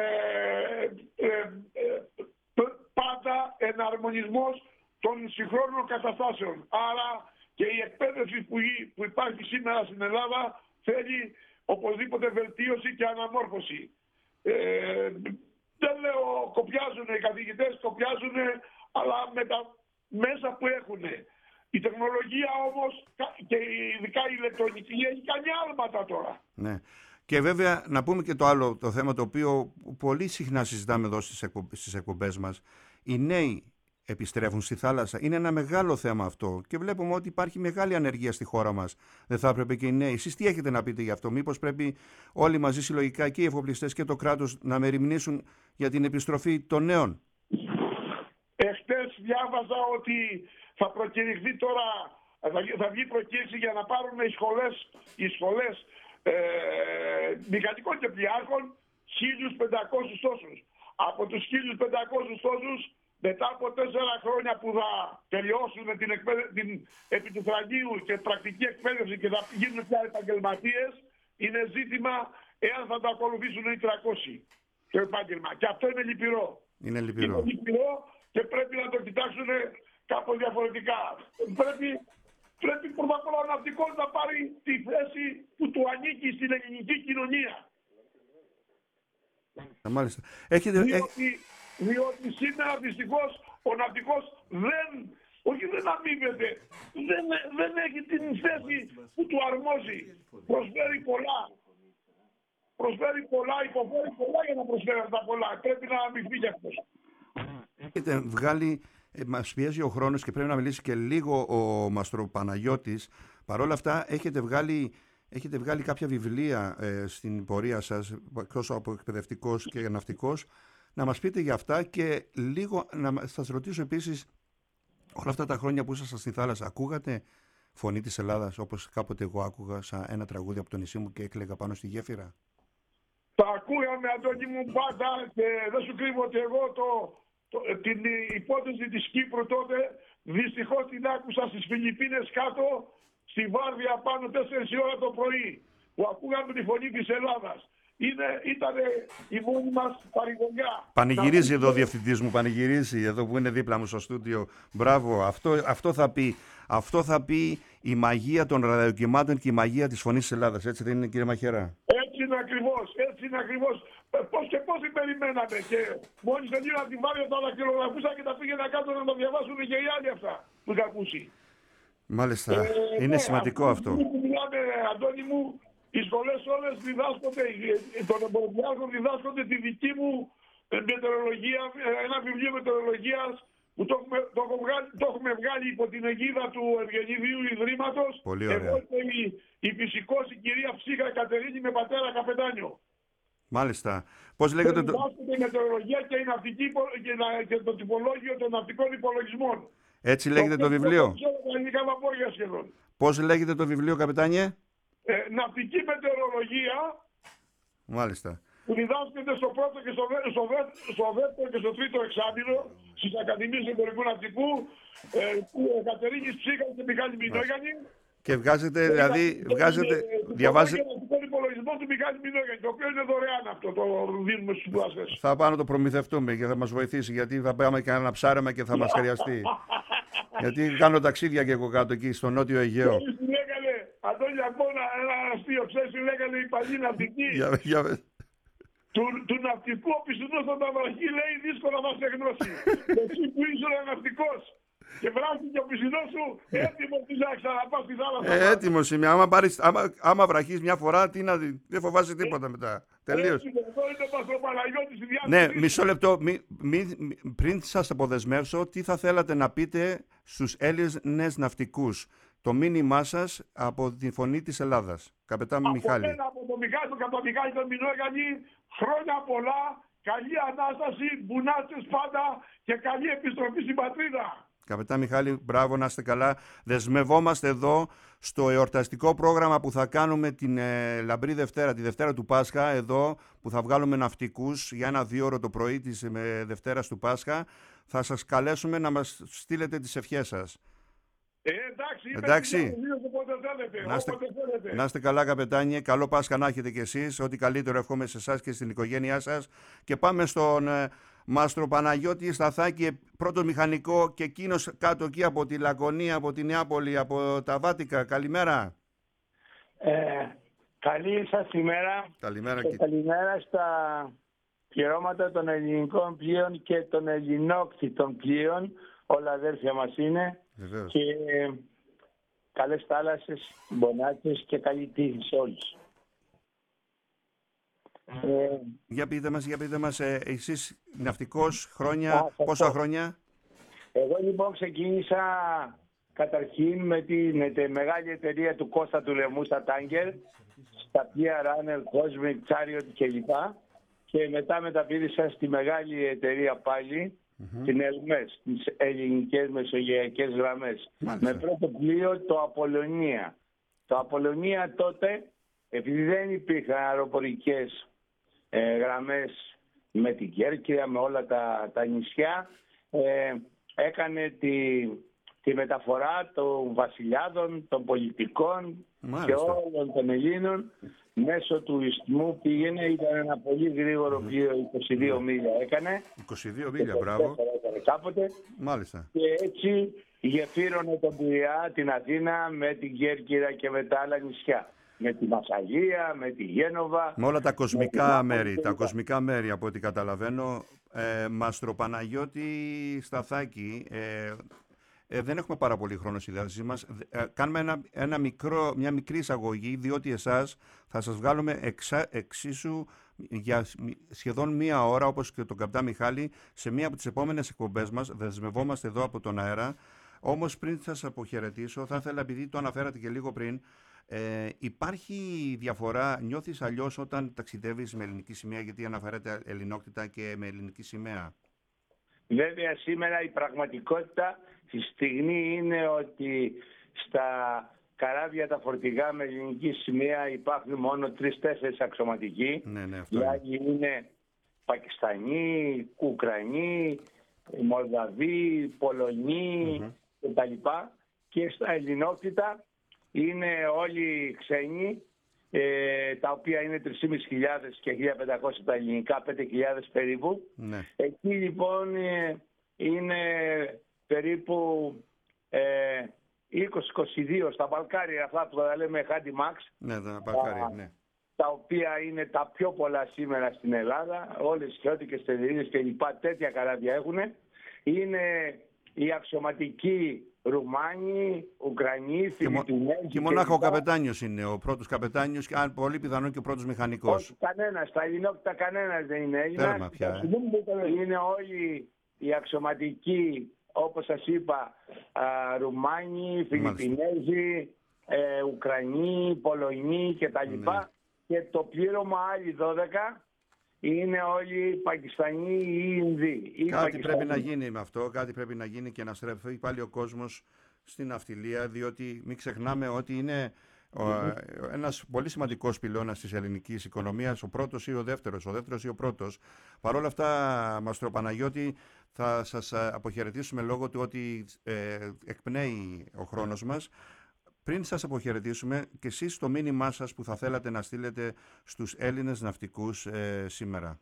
πάντα εναρμονισμός των συγχρόνων καταστάσεων. Άρα και η εκπαίδευση που υπάρχει σήμερα στην Ελλάδα θέλει οπωσδήποτε βελτίωση και αναμόρφωση. Δεν λέω κοπιάζουν οι καθηγητές, κοπιάζουν, αλλά με τα μέσα που έχουν. Η τεχνολογία όμως και ειδικά η ηλεκτρονική έχει κάνει άλματα τώρα. Ναι. Και βέβαια να πούμε και το άλλο το θέμα το οποίο πολύ συχνά συζητάμε εδώ στις εκπομπές μας. Οι νέοι επιστρέφουν στη θάλασσα. Είναι ένα μεγάλο θέμα αυτό και βλέπουμε ότι υπάρχει μεγάλη ανεργία στη χώρα μας. Δεν θα έπρεπε και οι νέοι? Εσείς τι έχετε να πείτε γι' αυτό? Μήπως πρέπει όλοι μαζί συλλογικά και οι εφοπλιστές και το κράτος να μεριμνήσουν για την επιστροφή των νέων? Εχθές διάβαζα ότι θα προκηρυχθεί τώρα, θα βγει προκήρυξη για να πάρουν οι σχολές μηχανικών και πλοιάρχων 1.500 τόσους. Από τους 1.500 τόσους, μετά από 4 χρόνια που θα τελειώσουν την επί του θραγίου και πρακτική εκπαίδευση και θα γίνουν πια επαγγελματίες, είναι ζήτημα εάν θα το ακολουθήσουν οι 300 το επάγγελμα. Και αυτό είναι λυπηρό. Είναι λυπηρό και πρέπει να το κοιτάξουν κάπως διαφορετικά. Πρέπει πρώτα απ' όλα ο ναυτικός να πάρει τη θέση που του ανήκει στην ελληνική κοινωνία. Μάλιστα. Διότι σήμερα δυστυχώς ο ναυτικός δεν αμείβεται, δεν έχει την θέση που του αρμόζει. Προσφέρει πολλά, υποφέρει πολλά για να προσφέρει αυτά πολλά. Πρέπει να αμοιβεί γι' αυτό. Έχετε βγάλει, μας πιέζει ο χρόνος και πρέπει να μιλήσει και λίγο ο Μαστροπαναγιώτης. Παρ' όλα αυτά έχετε βγάλει κάποια βιβλία στην πορεία σας, εκτός από εκπαιδευτικός και ναυτικός. Να μας πείτε για αυτά και λίγο να σας ρωτήσω επίσης, όλα αυτά τα χρόνια που ήσασταν στη θάλασσα, ακούγατε φωνή της Ελλάδας όπως κάποτε εγώ άκουγα σαν ένα τραγούδι από το νησί μου και έκλαιγα πάνω στη γέφυρα? Τα ακούγαμε, Αντώνη μου, πάντα, και δεν σου κρύβω ότι εγώ την υπόθεση της Κύπρου τότε δυστυχώς την άκουσα στις Φιλιππίνες κάτω στη βάρδια πάνω 4 η ώρα το πρωί που ακούγαμε τη φωνή της Ελλάδας. Ήταν η μόνη μας παρηγοριά. Πανηγυρίζει εδώ ο διευθυντής μου, πανηγυρίζει εδώ που είναι δίπλα μου στο στούντιο. Μπράβο, αυτό θα πει η μαγεία των ραδιοκυμάτων και η μαγεία της φωνής της Ελλάδας. Έτσι δεν είναι, κύριε Μαχαίρα? Έτσι είναι ακριβώς. Πώς την περιμέναμε και μόλις τελείωνα την βάρδια τα δακτυλογραφούσα και τα πήγαινα κάτω να το διαβάσουν και οι άλλοι αυτά που είχα ακούσει. Μάλιστα, είναι σημαντικό αυτό. Μιλάμε, Αντώνη μου, οι σχολές όλες διδάσκονται, των εμποροπλιάρχων διδάσκονται τη δική μου μετεωρολογία, ένα βιβλίο μετεωρολογίας που το έχουμε βγάλει υπό την αιγίδα του Ευγενιδίου Ιδρύματος. Πολύ ωραία. Εγώ και η φυσικός η κυρία Ψύχα Κατερίνη με πατέρα καπετάνιο. Μάλιστα. Πώς λέγεται το... Διδάσκονται η μετεωρολογία και η ναυτική και το τυπολόγιο των ναυτικών υπολογισμών. Έτσι λέγεται το βιβλίο? Πώς λέγεται το βιβλίο, καπετάνιε? Ναυτική μετεωρολογία. Μάλιστα. Που διδάσκεται στο πρώτο και στο δεύτερο και στο τρίτο εξάμηνο στις Ακαδημίες Εμπορικού Ναυτικού Κατερίνης Ψύχα και Μιχάλη Μινόγιαννη. Και βγάζετε, διαβάζετε... τον υπολογισμό του Μιχάλη Μινόγιαννη, το οποίο είναι δωρεάν αυτό, το δίνουμε στους σπουδαστές. Θα πάμε να το προμηθευτούμε και θα μας βοηθήσει, γιατί θα πάμε και ένα ψάρεμα και θα μας χρειαστεί. Γιατί κάνω ταξίδια και εγώ κάτω εκεί στο Νότιο Αιγαίο. Λέγανε, Αντώνη, ακόμα ένα αστείο, ξέρεις, λέγανε οι παλιοί ναυτικοί. Του ναυτικού ο πιστουνός στον Ταυραχή λέει δύσκολα μας εγνώσει. Εσύ που είσαι ο ναυτικός. και βράχει και ο πισινός σου έτοιμος να ξαναπάς στη θάλασσα. Έτοιμος είμαι. Άμα βραχείς μια φορά, δεν φοβάσαι τίποτα μετά. Τελείως. Εδώ είναι ο Μαστροπαναγιώτης στη διάθεση. Ναι, μισό λεπτό. Πριν σας αποδεσμεύσω, τι θα θέλατε να πείτε στους Έλληνες ναυτικούς? Το μήνυμά σας από τη Φωνή της Ελλάδας. Καπετάν Μιχάλη. Από τον Μιχάλη, τον Καπταμιχάλη τον Μινόγανη, χρόνια πολλά, καλή Ανάσταση, μπουνάτσες πάντα και καλή επιστροφή στην πατρίδα. Καπετάν Μιχάλη, μπράβο, να είστε καλά. Δεσμευόμαστε εδώ στο εορταστικό πρόγραμμα που θα κάνουμε την Λαμπρή Δευτέρα, τη Δευτέρα του Πάσχα, εδώ που θα βγάλουμε ναυτικούς για 1-2 το πρωί της Δευτέρας του Πάσχα. Θα σας καλέσουμε να μας στείλετε τις ευχές σας. Εντάξει. Να είστε καλά, καπετάνιε. Καλό Πάσχα να έχετε κι εσείς. Ό,τι καλύτερο εύχομαι σε εσάς και στην οικογένειά σας. Και πάμε στον Μάστρο Παναγιώτη Σταθάκη, πρώτο μηχανικό, και εκείνος κάτω εκεί από τη Λακωνία, από τη Νεάπολη, από τα Βάτικα. Καλημέρα. Καλή σας ημέρα. Καλημέρα. Και καλημέρα στα πληρώματα των ελληνικών πλοίων και των ελληνόκτητων πλοίων. Όλα αδέρφια μας είναι. Βεβαίως. Και καλές θάλασσες, μπονάτσες και καλή τύχη σε όλους. Για πείτε μας, εσείς ναυτικός, χρόνια, πόσα χρόνια? Εγώ λοιπόν ξεκίνησα καταρχήν με τη μεγάλη εταιρεία του Κώστα του Λεμού στα Τάγκερ, στα πλοία Runner, Cosmic, Chariot κλπ. Και μετά μεταπήδησα στη μεγάλη εταιρεία πάλι, την Ερμές, τις ελληνικές μεσογειακές γραμμές. Με πρώτο πλοίο το Απολωνία. Το Απολωνία τότε, επειδή δεν υπήρχαν αεροπορικές γραμμές με την Κέρκυρα, με όλα τα νησιά, έκανε τη μεταφορά των βασιλιάδων, των πολιτικών και όλων των Ελλήνων μέσω του Ισθμού. Πήγαινε, ήταν ένα πολύ γρήγορο πλοίο, 22 μίλια έκανε. 22 μίλια, μπράβο. Κάποτε. Μάλιστα. Και έτσι γεφύρωνε τον Πειραιά, την Αθήνα, με την Κέρκυρα και με τα άλλα νησιά. Με τη Μασσαλία, με τη Γένοβα. Με όλα τα κοσμικά μέρη, τα μέρη από ό,τι καταλαβαίνω. Μάστρο Παναγιώτη Σταθάκη, δεν έχουμε πάρα πολύ χρόνο στη διάθεσή μας. Κάνουμε μια μικρή εισαγωγή, διότι εσάς θα σας βγάλουμε εξίσου για σχεδόν μία ώρα, όπως και τον καπτάν Μιχάλη, σε μία από τις επόμενες εκπομπές μας. Δεσμευόμαστε εδώ από τον αέρα. Όμως πριν σας αποχαιρετήσω, θα ήθελα, επειδή το αναφέρατε και λίγο πριν, υπάρχει διαφορά, νιώθεις αλλιώς όταν ταξιδεύεις με ελληνική σημαία, γιατί αναφέρεται ελληνόκτητα και με ελληνική σημαία? Βέβαια σήμερα η πραγματικότητα στη στιγμή είναι ότι στα καράβια τα φορτηγά με ελληνική σημαία υπάρχουν μόνο 3-4 αξιωματικοί. Ναι, αυτό οι άλλοι είναι Πακιστανοί, Ουκρανοί, Μολδαβοί, Πολωνοί κτλ. Και στα ελληνόκτητα είναι όλοι ξένοι, τα οποία είναι 3.500 και 1.500 τα ελληνικά, 5.000 περίπου. Ναι. Εκεί λοιπόν είναι περίπου 20-22 στα Μπαλκάρια, αυτά που τα λέμε Handy Max. Ναι, τα Μπαλκάρια, ναι. Τα οποία είναι τα πιο πολλά σήμερα στην Ελλάδα, όλες οι χιώτικες εταιρείες και λοιπά, τέτοια καράβια έχουν. Είναι οι αξιωματικοί Ρουμάνοι, Ουκρανοί, Φιλιππινέζοι. Και μονάχα ο καπετάνιος είναι ο πρώτος καπετάνιος και αν πολύ πιθανόν και ο πρώτος μηχανικός. Κανένας, στα ελληνόκτητα κανένας δεν είναι Έλληνας. Είναι όλοι οι αξιωματικοί, όπως σας είπα, Ρουμάνοι, Φιλιππινέζοι, Ουκρανοί, Πολωνοί κτλ. Ναι. Και το πλήρωμα άλλοι 12 είναι όλοι Πακιστανοί ή Ινδοί. Κάτι πρέπει να γίνει με αυτό, κάτι πρέπει να γίνει και να στρέφει πάλι ο κόσμος στην ναυτιλία, διότι μην ξεχνάμε ότι είναι ένας πολύ σημαντικός πυλώνας της ελληνικής οικονομίας, ο πρώτος ή ο δεύτερος ή ο πρώτος. Παρ' όλα αυτά, Μαστρο Παναγιώτη, θα σας αποχαιρετήσουμε λόγω του ότι εκπνέει ο χρόνος μας. Πριν σας αποχαιρετήσουμε, και εσείς το μήνυμά σας που θα θέλατε να στείλετε στους Έλληνες ναυτικούς σήμερα.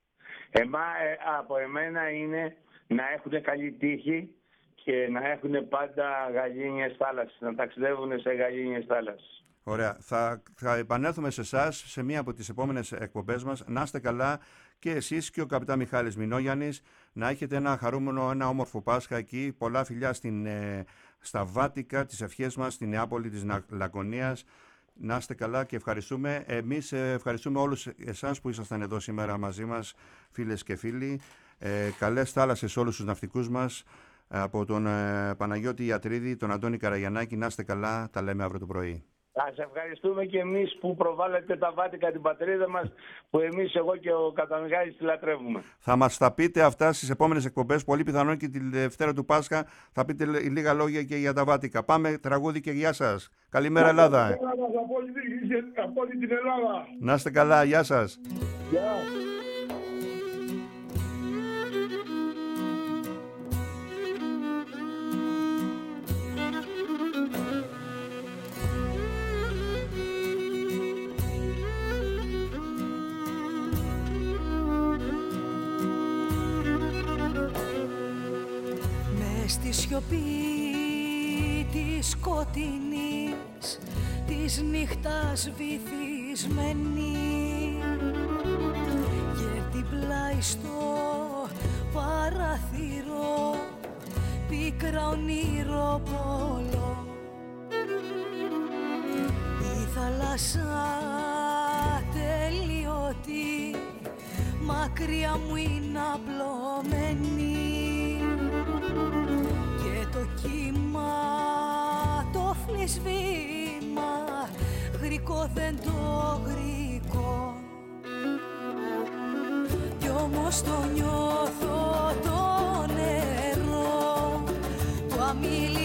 Από εμένα είναι να έχουν καλή τύχη και να έχουν πάντα γαλήνιες θάλασσες, να ταξιδεύουν σε γαλήνιες θάλασσες. Ωραία. Θα επανέλθουμε σε εσάς σε μία από τις επόμενες εκπομπές μας. Να είστε καλά και εσείς και ο καπιτάν Μιχάλης Μινόγιαννης. Να έχετε ένα χαρούμενο, ένα όμορφο Πάσχα εκεί. Πολλά φιλιά στα Βάτικα, τις ευχές μας, στην Νεάπολη της Λακωνίας. Να είστε καλά και ευχαριστούμε. Εμείς ευχαριστούμε όλους εσάς που ήσασταν εδώ σήμερα μαζί μας, φίλες και φίλοι. Καλές θάλασσες σε όλους τους ναυτικούς μας. Από τον Παναγιώτη Ιατρίδη, τον Αντώνη Καραγιαννάκη. Να είστε καλά. Τα λέμε αύριο το πρωί. Σας ευχαριστούμε και εμείς που προβάλλετε τα Βάτικα, την πατρίδα μας, που εμείς, εγώ και ο Καταμιχάλης, τη λατρεύουμε. Θα μας τα πείτε αυτά στις επόμενες εκπομπές. Πολύ πιθανόν και τη Δευτέρα του Πάσχα θα πείτε λίγα λόγια και για τα Βάτικα. Πάμε τραγούδι και γεια σας. Καλημέρα Ελλάδα. Από όλη την Ελλάδα. Να είστε καλά. Γεια σας. Γεια. Στη σιωπή της σκοτεινής, της νύχτας βυθισμένη, και την πλάι στο παραθυρό, πίκρα όνειρο πόλο. Η θάλασσα τελειώτη, μακριά μου είναι απλωμένη, το κύμα, το φλισβήμα, γρικό δεν το γρικό. Κι όμως το νιώθω το νερό, το αμήλ